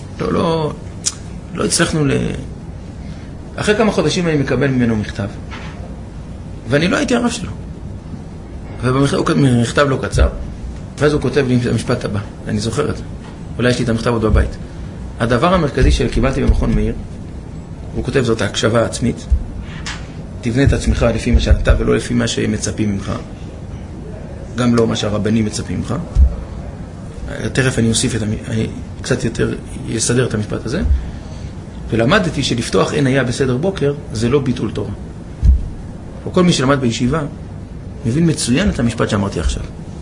לא הצלחנו אחרי כמה חודשים אני מקבל ממנו מכתב. ואני לא הייתי הרב שלו. ובמכתב הוא כותב מכתב לא קצר, ואז הוא כותב לי את המשפט הבא. אני זוכר את זה. אולי יש לי את המכתב עוד בבית. הדבר המרכזי שקיבלתי במכון מאיר, הוא כותב זאת ההקשבה העצמית. תבנה את עצמך לפי מה שאתה ולא לפי מה שהם מצפים ממך. גם לא מה שהרבנים מצפים ממך. תכף אני אוסיף אני קצת יותר אסדר את המשפט הזה. ולמדתי שלפתוח אין היה בסדר בוקר זה לא ביטול תורה. וכל מי שלמד בישיבה מבין מצוין את המשפט שאמרתי עכשיו.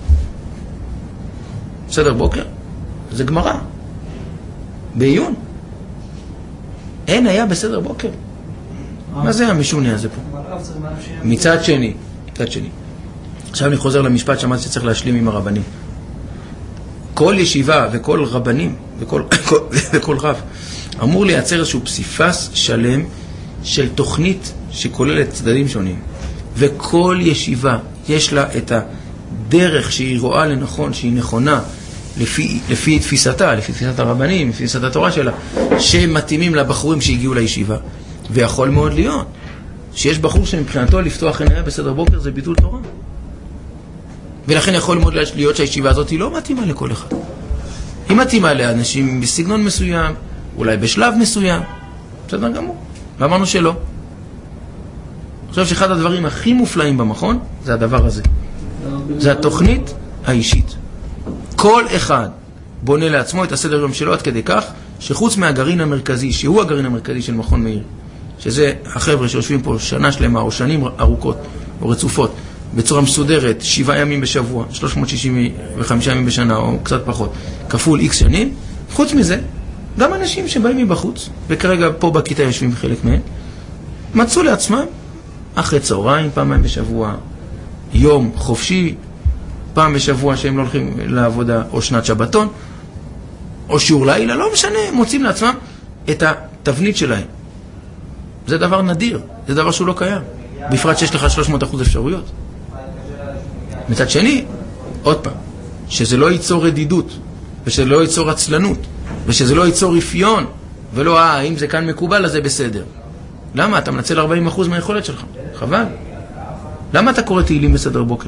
בסדר בוקר זה גמרא. בעיון. אין היה בסדר בוקר. מה זה המשונה הזה פה? מצד שני. עכשיו אני חוזר למשפט שאמרתי שצריך להשלים עם הרבנים. כל ישיבה וכל רבנים וכל רב אמור לייצר איזשהו פסיפס שלם של תוכנית שכוללת צדדים שונים. וכל ישיבה יש לה את הדרך שהיא רואה לנכון, שהיא נכונה לפי תפיסתה, לפי תפיסת הרבנים, לפי תפיסת התורה שלה, שמתאימים לבחורים שהגיעו לישיבה. ויכול מאוד להיות שיש בחור שמבחינתו לפתוח עיניה בסדר בוקר זה ביטול תורה. ולכן יכול מאוד להיות שהישיבה הזאת היא לא מתאימה לכל אחד. היא מתאימה לאנשים בסגנון מסוים, אולי בשלב מסוים. בסדר גמור. ואמרנו שלא. עכשיו שאחד הדברים הכי מופלאים במכון זה הדבר הזה. זה התוכנית האישית. כל אחד בונה לעצמו את הסדר יום שלו עד כדי כך שחוץ מהגרעין המרכזי, שהוא הגרעין המרכזי של מכון מאיר, שזה החבר'ה שיושבים פה שנה שלמה או שנים ארוכות או רצופות, בצורה מסודרת, 7 ימים בשבוע, 365 ימים בשנה או קצת פחות, כפול X שנים. חוץ מזה, גם אנשים שבאים מבחוץ, וכרגע פה בכיתה יושבים חלק מהם, מצאו לעצמם אחרי צהריים, פעמיים בשבוע, יום חופשי, פעם בשבוע שהם לא הולכים לעבודה, או שנת שבתון, או שיעור לילה, לא משנה, מוצאים לעצמם את התבנית שלהם. זה דבר נדיר, זה דבר שהוא לא קיים. בפרט שיש לך 300% אפשרויות. מצד שני, עוד פעם, שזה לא ייצור רדידות, ושזה לא ייצור עצלנות, ושזה לא ייצור רפיון, ולא, אם זה כאן מקובל, אז זה בסדר. למה? אתה מנצל 40% מהיכולת שלך. חבל. למה אתה קורא תהילים בסדר בוקר?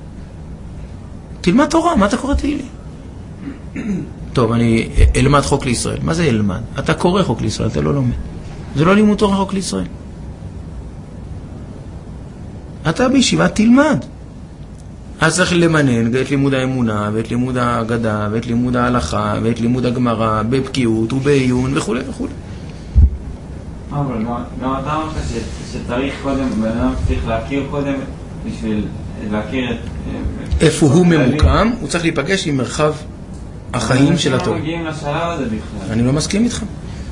תלמד תורה, מה אתה קורא תהילים? טוב, אני אלמד חוק לישראל. מה זה אלמד? אתה קורא חוק לישראל, אתה לא לומד. זה לא לימוד תורה חוק לישראל. אתה בישיבה תלמד. אז צריך למנן את לימוד האמונה, ואת לימוד ההגדה, ואת לימוד ההלכה, ואת לימוד הגמרא, בבקיאות ובעיון וכו' וכו'. אבל גם אתה אמרת שצריך קודם, בנאדם צריך להכיר קודם בשביל להכיר את... איפה הוא ממוקם, הוא צריך להיפגש עם מרחב החיים של התורה. אנחנו מגיעים לשלב הזה בכלל. אני לא מסכים איתך.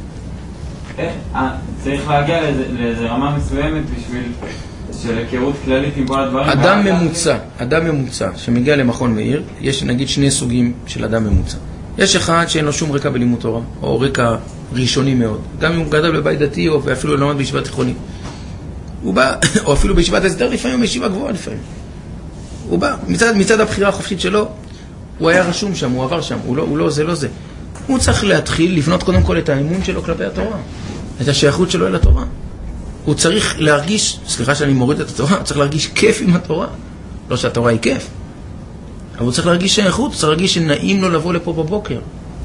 צריך להגיע לאיזו רמה מסוימת בשביל של היכרות כללית עם כל הדברים. אדם ממוצע שמגיע למכון מאיר, יש נגיד 2 סוגים של אדם ממוצע. יש אחד שאין לו שום רקע בלימוד תורה, או רקע ראשוני מאוד. גם אם הוא גדל בבית דתי, או אפילו למד בישיבה תיכונית. הוא בא, או אפילו בישיבת הסדר לפעמים, או בישיבה גבוהה לפעמים. הוא בא, מצד הבחירה החופשית שלו, הוא היה רשום שם, הוא עבר שם, הוא לא זה, לא זה. הוא צריך להתחיל לבנות קודם כל את האמון שלו כלפי התורה, את השייכות שלו אל התורה. הוא צריך להרגיש, סליחה שאני מוריד את התורה, הוא צריך להרגיש כיף עם התורה. לא שהתורה היא כיף, אבל הוא צריך להרגיש שייכות, הוא צריך להרגיש שנעים לו לבוא לפה בבוקר.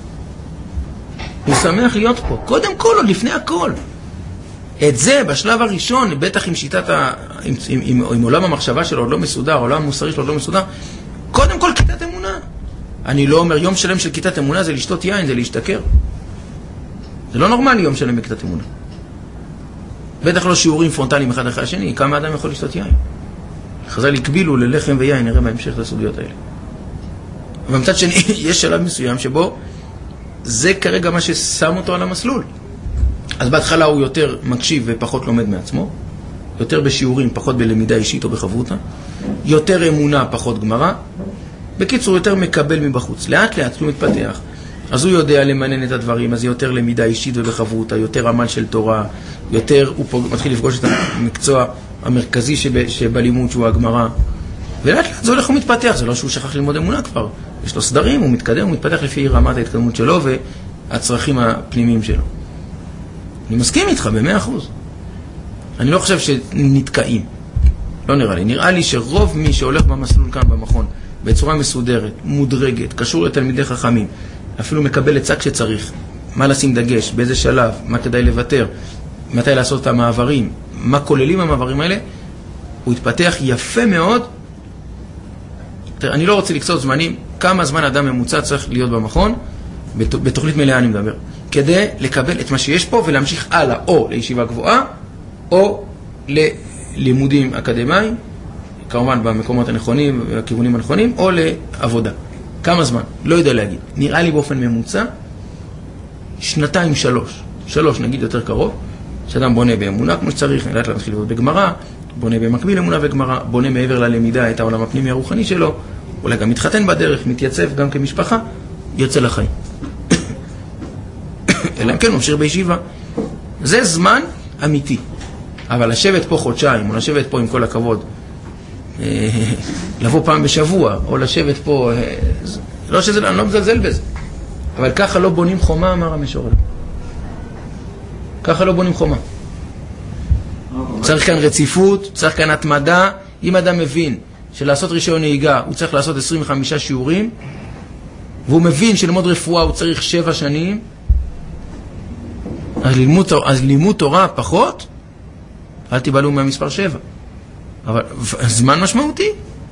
הוא שמח להיות פה, קודם כל, עוד לפני הכל. את זה, בשלב הראשון, בטח עם שיטת, עם עולם המחשבה שלו עוד לא מסודר, עולם המוסרי שלו עוד לא מסודר, קודם כל כיתת אמונה. אני לא אומר, יום שלם של כיתת אמונה זה לשתות יין, זה להשתכר. זה לא נורמלי יום שלם בכיתת אמונה. בטח לא שיעורים פרונטליים אחד אחרי השני, כמה אדם יכול לשתות יין. חז"ל הקבילו ללחם ויין, נראה בהמשך לסוגיות האלה. אבל מצד שני, יש שלב מסוים שבו זה כרגע מה ששם אותו על המסלול. אז בהתחלה הוא יותר מקשיב ופחות לומד מעצמו, יותר בשיעורים, פחות בלמידה אישית או בחברותה, יותר אמונה, פחות גמרא. בקיצור, יותר מקבל מבחוץ. לאט לאט הוא מתפתח. אז הוא יודע למנן את הדברים, אז יותר למידה אישית ובחברותה, יותר עמל של תורה, יותר הוא מתחיל לפגוש את המקצוע המרכזי שבלימוד שהוא הגמרא. ולאט לאט זה הולך ומתפתח, זה לא שהוא שכח ללמוד אמונה כבר. יש לו סדרים, הוא מתקדם, הוא מתפתח לפי רמת ההתקדמות שלו והצרכים הפנימיים שלו. אני מסכים איתך ב100%. אני לא חושב שנתקעים. לא נראה לי. נראה לי שרוב מי שהולך במסלול כאן במכון, בצורה מסודרת, מודרגת, קשור לתלמידי חכמים, אפילו מקבל עצה כשצריך, מה לשים דגש, באיזה שלב, מה כדאי לוותר, מתי לעשות את המעברים, מה כוללים המעברים האלה, הוא יתפתח יפה מאוד. אני לא רוצה לקצות זמנים, כמה זמן אדם ממוצע צריך להיות במכון, בתוכנית מלאה אני מדבר, כדי לקבל את מה שיש פה ולהמשיך הלאה, או לישיבה גבוהה, או ללימודים אקדמיים, כמובן במקומות הנכונים, בכיוונים הנכונים, או לעבודה. כמה זמן? לא יודע להגיד. נראה לי באופן ממוצע, 2-3. 3 נגיד יותר קרוב, שאדם בונה באמונה כמו שצריך, נדעת להתחיל לראות בגמרא, בונה במקביל אמונה וגמרא, בונה מעבר ללמידה את העולם הפנימי הרוחני שלו, אולי גם מתחתן בדרך, מתייצב גם כמשפחה, יוצא לחיים. אלא אם כן ממשיך בישיבה. זה זמן אמיתי. אבל לשבת פה חודשיים, או לשבת פה עם כל הכבוד, לבוא פעם בשבוע, או לשבת פה, לא שזה, אני לא מזלזל בזה. אבל ככה לא בונים חומה, אמר המשורר. ככה לא בונים חומה. צריך כאן רציפות, צריך כאן התמדה. אם אדם מבין שלעשות רישיון נהיגה הוא צריך לעשות 25 שיעורים, והוא מבין שללמוד רפואה הוא צריך 7 שנים, אז לימוד תורה פחות, אל תיבלו מהמספר 7. אבל זמן משמעותי.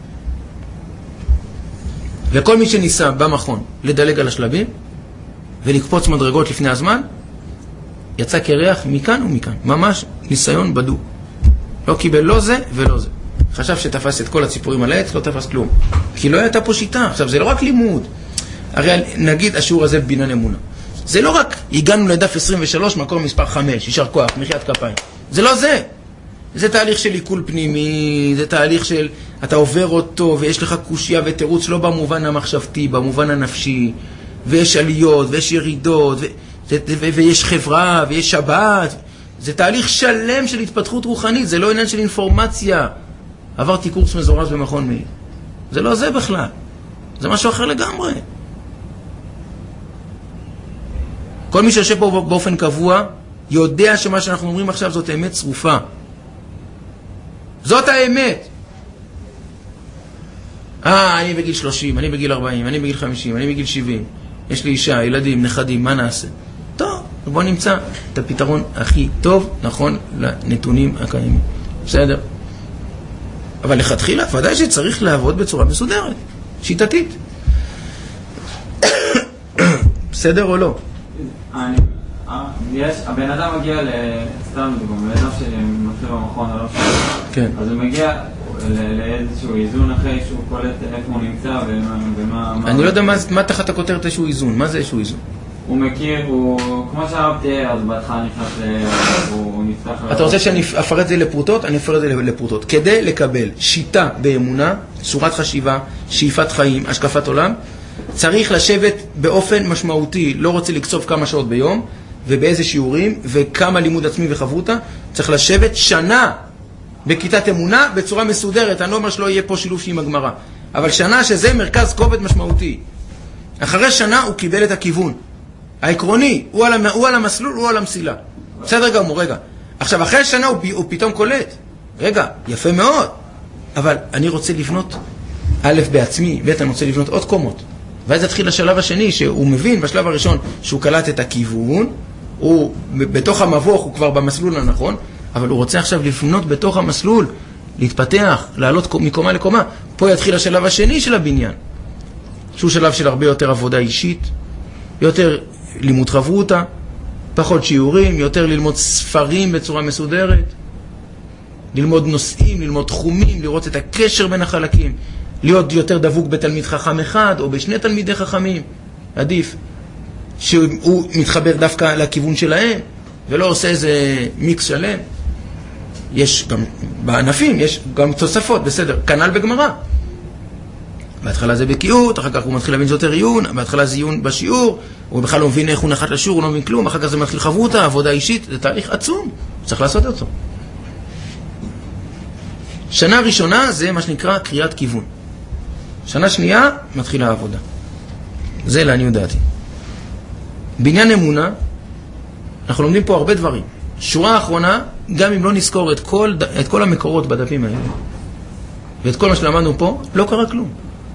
וכל מי שניסה במכון לדלג על השלבים ולקפוץ מדרגות לפני הזמן, יצא כריח מכאן ומכאן. ממש ניסיון בדוק. לא קיבל לא זה ולא זה. חשב שתפס את כל הציפורים על העץ, לא תפס כלום. כי לא הייתה פה שיטה. עכשיו, זה לא רק לימוד. הרי נגיד השיעור הזה בבניין אמונה. זה לא רק הגענו לדף 23, מקום מספר 5, יישר כוח, מחיית כפיים. זה לא זה. זה תהליך של עיכול פנימי, זה תהליך של אתה עובר אותו ויש לך קושיה ותירוץ לא במובן המחשבתי, במובן הנפשי, ויש עליות ויש ירידות ויש חברה ויש שבת. זה תהליך שלם של התפתחות רוחנית, זה לא עניין של אינפורמציה. עברתי קורס מזורז במכון מאיר. זה לא זה בכלל. זה משהו אחר לגמרי. כל מי שיושב פה באופן קבוע יודע שמה שאנחנו אומרים עכשיו זאת אמת צרופה. זאת האמת. אני בגיל 30, אני בגיל 40, אני בגיל 50, אני בגיל 70. יש לי אישה, ילדים, נכדים, מה נעשה? טוב, בוא נמצא את הפתרון הכי טוב, נכון, לנתונים הקיימים. בסדר? אבל לכתחילה, ודאי שצריך לעבוד בצורה מסודרת, שיטתית. בסדר או לא? הבן אדם מגיע סתם דוגמה, בן אדם שמתחיל במכון או לא שם, אז הוא מגיע לאיזשהו איזון אחרי שהוא קולט איפה הוא נמצא ומה... אני לא יודע מה תחת הכותרת איזשהו איזון, מה זה איזשהו איזון? הוא מכיר, כמו שהרב תיאר, אז בהתחלה נכנס, הוא נפתח... אתה רוצה שאני אפרט את זה לפרוטות? אני אפרט את זה לפרוטות. כדי לקבל שיטה באמונה, צורת חשיבה, שאיפת חיים, השקפת עולם, צריך לשבת באופן משמעותי, לא רוצה לקצוב כמה שעות ביום, ובאיזה שיעורים, וכמה לימוד עצמי וחברותה, צריך לשבת שנה בכיתת אמונה, בצורה מסודרת. אני לא אומר שלא יהיה פה שילוב עם הגמרא. אבל שנה שזה מרכז כובד משמעותי. אחרי שנה הוא קיבל את הכיוון. העקרוני, הוא על המסלול, הוא על המסילה. בסדר גמור, רגע. עכשיו, אחרי שנה הוא פתאום קולט. רגע, יפה מאוד. אבל אני רוצה לבנות א' בעצמי, ב' אני רוצה לבנות עוד קומות. ואז התחיל השלב השני, שהוא מבין בשלב הראשון שהוא קלט את הכיוון, הוא בתוך המבוך, הוא כבר במסלול הנכון, אבל הוא רוצה עכשיו לבנות בתוך המסלול, להתפתח, לעלות מקומה לקומה. פה יתחיל השלב השני של הבניין, שהוא שלב של הרבה יותר עבודה אישית, יותר לימוד חברותה, פחות שיעורים, יותר ללמוד ספרים בצורה מסודרת, ללמוד נושאים, ללמוד תחומים, לראות את הקשר בין החלקים, להיות יותר דבוק בתלמיד חכם אחד או בשני תלמידי חכמים, עדיף שהוא מתחבר דווקא לכיוון שלהם ולא עושה איזה מיקס שלם. יש גם בענפים, יש גם תוספות, בסדר, כנ"ל בגמרא. בהתחלה זה בקיאות, אחר כך הוא מתחיל להבין יותר עיון, בהתחלה זה עיון בשיעור, הוא בכלל לא מבין איך הוא נחת לשיעור, הוא לא מבין כלום, אחר כך זה מתחיל חברותה, עבודה אישית, זה תהליך עצום, צריך לעשות אותו. שנה ראשונה זה מה שנקרא קריאת כיוון. שנה שנייה מתחילה העבודה. זה לעניות דעתי. בעניין אמונה, אנחנו לומדים פה הרבה דברים. שורה האחרונה, גם אם לא נזכור את כל המקורות בדפים האלה, ואת כל מה שלמדנו פה, לא קרה כלום.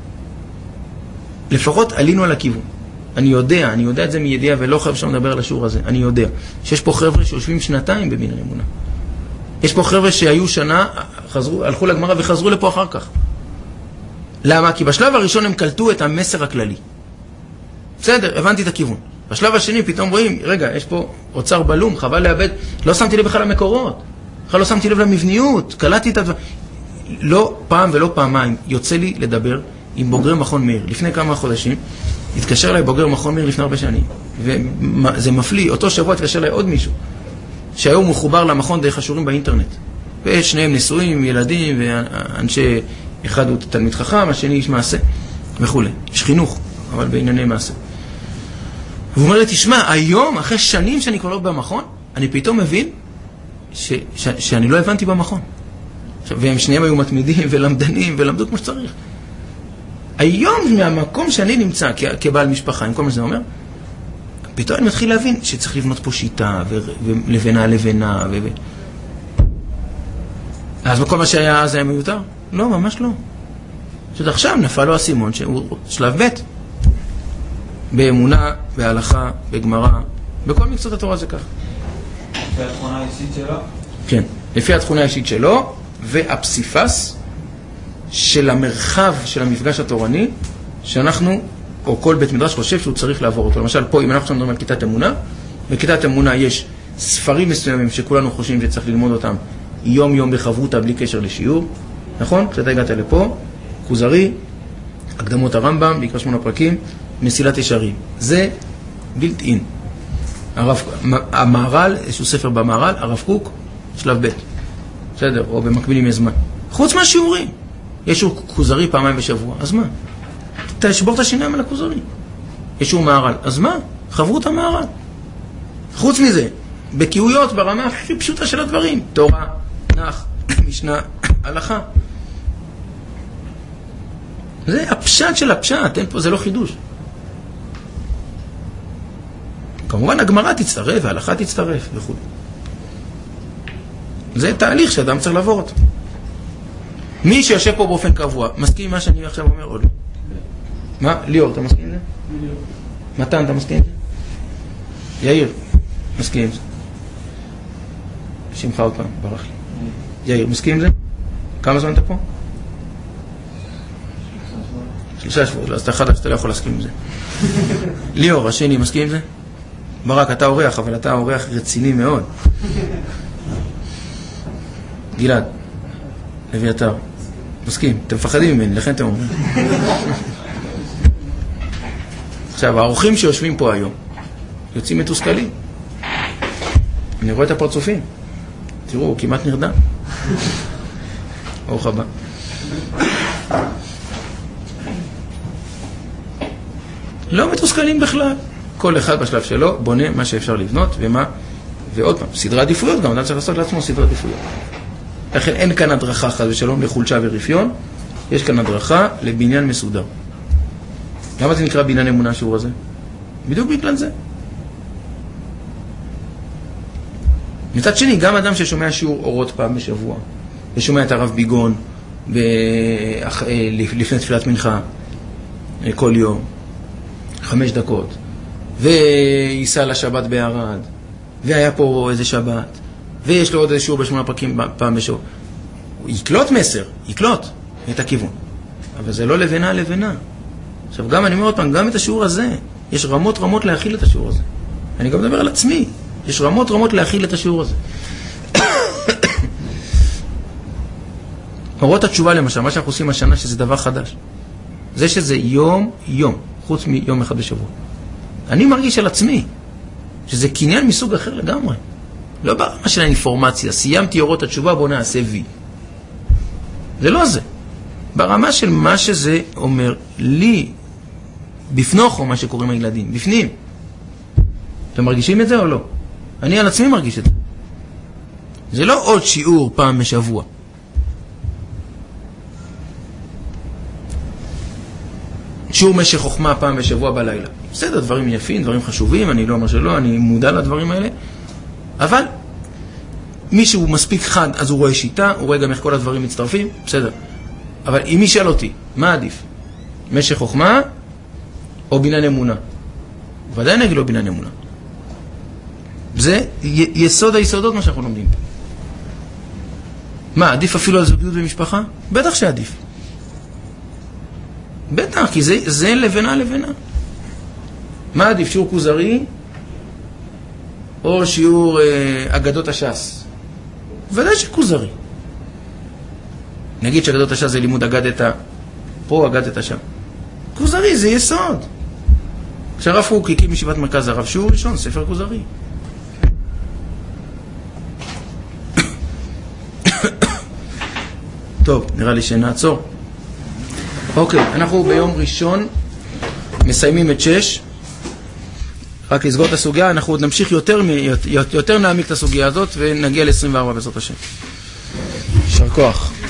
לפחות עלינו על הכיוון. אני יודע את זה מידיעה, ולא חייב שם לדבר על השיעור הזה. אני יודע שיש פה חבר'ה שיושבים שנתיים בבניין אמונה. יש פה חבר'ה שהיו שנה, הלכו לגמרא וחזרו לפה אחר כך. למה? כי בשלב הראשון הם קלטו את המסר הכללי. בסדר, הבנתי את הכיוון. בשלב השני פתאום רואים, רגע, יש פה אוצר בלום, חבל לאבד, לא שמתי לב בכלל למקורות, בכלל לא שמתי לב למבניות, קלטתי את הדבר. לא פעם ולא פעמיים יוצא לי לדבר עם בוגרי מכון מאיר. לפני כמה חודשים התקשר אליי בוגר מכון מאיר לפני הרבה שנים, וזה מפליא, אותו שבוע התקשר אליי עוד מישהו, שהיום מחובר למכון דרך השיעורים באינטרנט. ושניהם נשואים, ילדים, ואנשי, אחד הוא תלמיד חכם, השני איש מעשה, וכו'. יש חינוך, אבל בענייני מעשה. והוא אומר לי, תשמע, היום, אחרי שנים שאני כבר לא במכון, אני פתאום מבין שאני לא הבנתי במכון. והם שניהם היו מתמידים ולמדנים ולמדו כמו שצריך. היום, מהמקום שאני נמצא כבעל משפחה, עם כל מה שזה אומר, פתאום אני מתחיל להבין שצריך לבנות פה שיטה ולבנה. אז כל מה שהיה אז היה מיותר? לא, ממש לא. עכשיו נפל לו הסימון שהוא שלב ב' באמונה, בהלכה, בגמרא, בכל מקצות התורה זה כך. לפי התכונה האישית שלו? כן, לפי התכונה האישית שלו, והפסיפס של המרחב של המפגש התורני, שאנחנו, או כל בית מדרש חושב שהוא צריך לעבור אותו. למשל, פה, אם אנחנו מדברים על כיתת אמונה, בכיתת אמונה יש ספרים מסוימים שכולנו חושבים שצריך ללמוד אותם יום בחברותה בלי קשר לשיעור, נכון? כשאתה הגעת לפה, כוזרי, הקדמות הרמב"ם, בעיקר 8 פרקים, מסילת ישרים. זה בילט אין. המהר"ל, איזשהו ספר במהר"ל, הרב קוק, שלב ב'. בסדר, או במקביל עם הזמן. חוץ מהשיעורים. יש שיעור כוזרי פעמיים בשבוע, אז מה? תשבור את השיניים על הכוזרי. יש שיעור מהר"ל, אז מה? חברות המהר"ל. חוץ מזה, בקיאויות ברמה הכי פשוטה של הדברים. תורה, נח, משנה, הלכה. זה הפשט של הפשט, אין פה, זה לא חידוש. כמובן הגמרא תצטרף וההלכה תצטרף וכו'. זה תהליך שאדם צריך לעבור אותו. מי שיושב פה באופן קבוע, מסכים עם מה שאני עכשיו אומר או לא? מה? ליאור, אתה מסכים עם זה? מתן, אתה מסכים עם זה? יאיר, מסכים עם זה? שמך עוד פעם, ברח לי. יאיר, מסכים עם זה? כמה זמן אתה פה? 3 שבועות, אז אתה חדש, אתה לא יכול להסכים עם זה. ליאור, השני, מסכים עם זה? ברק, אתה אורח, אבל אתה אורח רציני מאוד. גלעד, אביתר, מסכים, אתם מפחדים ממני, לכן אתם אומרים. עכשיו, האורחים שיושבים פה היום, יוצאים מתוסכלים. אני רואה את הפרצופים. תראו, הוא כמעט נרדם. אורח הבא. לא מתוסכלים בכלל. כל אחד בשלב שלו בונה מה שאפשר לבנות, ועוד פעם, סדרי עדיפויות, גם אדם צריך לעשות לעצמו סדרי עדיפויות. לכן אין כאן הדרכה חס ושלום לחולשה ורפיון, יש כאן הדרכה לבניין מסודר. למה זה נקרא בניין אמונה השיעור הזה? בדיוק בגלל זה. מצד שני, גם אדם ששומע שיעור אורות פעם בשבוע, ושומע את הרב ביגון לפני תפילת מנחה כל יום, 5 דקות, וייסע לשבת בערד, והיה פה איזה שבת, ויש לו עוד איזה שיעור ב8 פרקים פעם בשבוע. הוא יקלוט מסר, יקלוט את הכיוון. אבל זה לא לבנה לבנה. עכשיו גם אני אומר עוד פעם, גם את השיעור הזה, יש רמות להכיל את השיעור הזה. אני גם מדבר על עצמי, יש רמות להכיל את השיעור הזה. אורות התשובה למשל, מה שאנחנו עושים השנה, שזה דבר חדש. זה שזה יום, חוץ מיום אחד בשבוע. אני מרגיש על עצמי, שזה קניין מסוג אחר לגמרי. לא ברמה של האינפורמציה, סיימתי אורות התשובה, בוא נעשה וי. זה לא זה. ברמה של מה שזה אומר לי, בפנוך, או מה שקוראים הילדים, בפנים. אתם מרגישים את זה או לא? אני על עצמי מרגיש את זה. זה לא עוד שיעור פעם בשבוע. שיעור משך חוכמה פעם בשבוע בלילה. בסדר, דברים יפים, דברים חשובים, אני לא אומר שלא, אני מודע לדברים האלה. אבל מישהו מספיק חד, אז הוא רואה שיטה, הוא רואה גם איך כל הדברים מצטרפים, בסדר. אבל אם מי שאל אותי, מה עדיף? משך חוכמה או בניין אמונה? ודאי נגיד לו בניין אמונה. זה יסוד היסודות מה שאנחנו לומדים. מה, עדיף אפילו על זוגיות במשפחה? בטח שעדיף. בטח, כי זה לבנה. מה עדיף, שיעור כוזרי או שיעור אגדות הש"ס? ודאי שכוזרי. נגיד שאגדות הש"ס זה לימוד אגדתה פה, אגדתה שם. כוזרי זה יסוד. כשהרב פוק הקים ישיבת מרכז הרב, שיעור ראשון, ספר כוזרי. טוב, נראה לי שנעצור. אוקיי, אנחנו ביום ראשון מסיימים את 6. רק לסגור את הסוגיה, אנחנו עוד נמשיך יותר נעמיק את הסוגיה הזאת ונגיע ל-24 בעזרת השם. יישר כוח.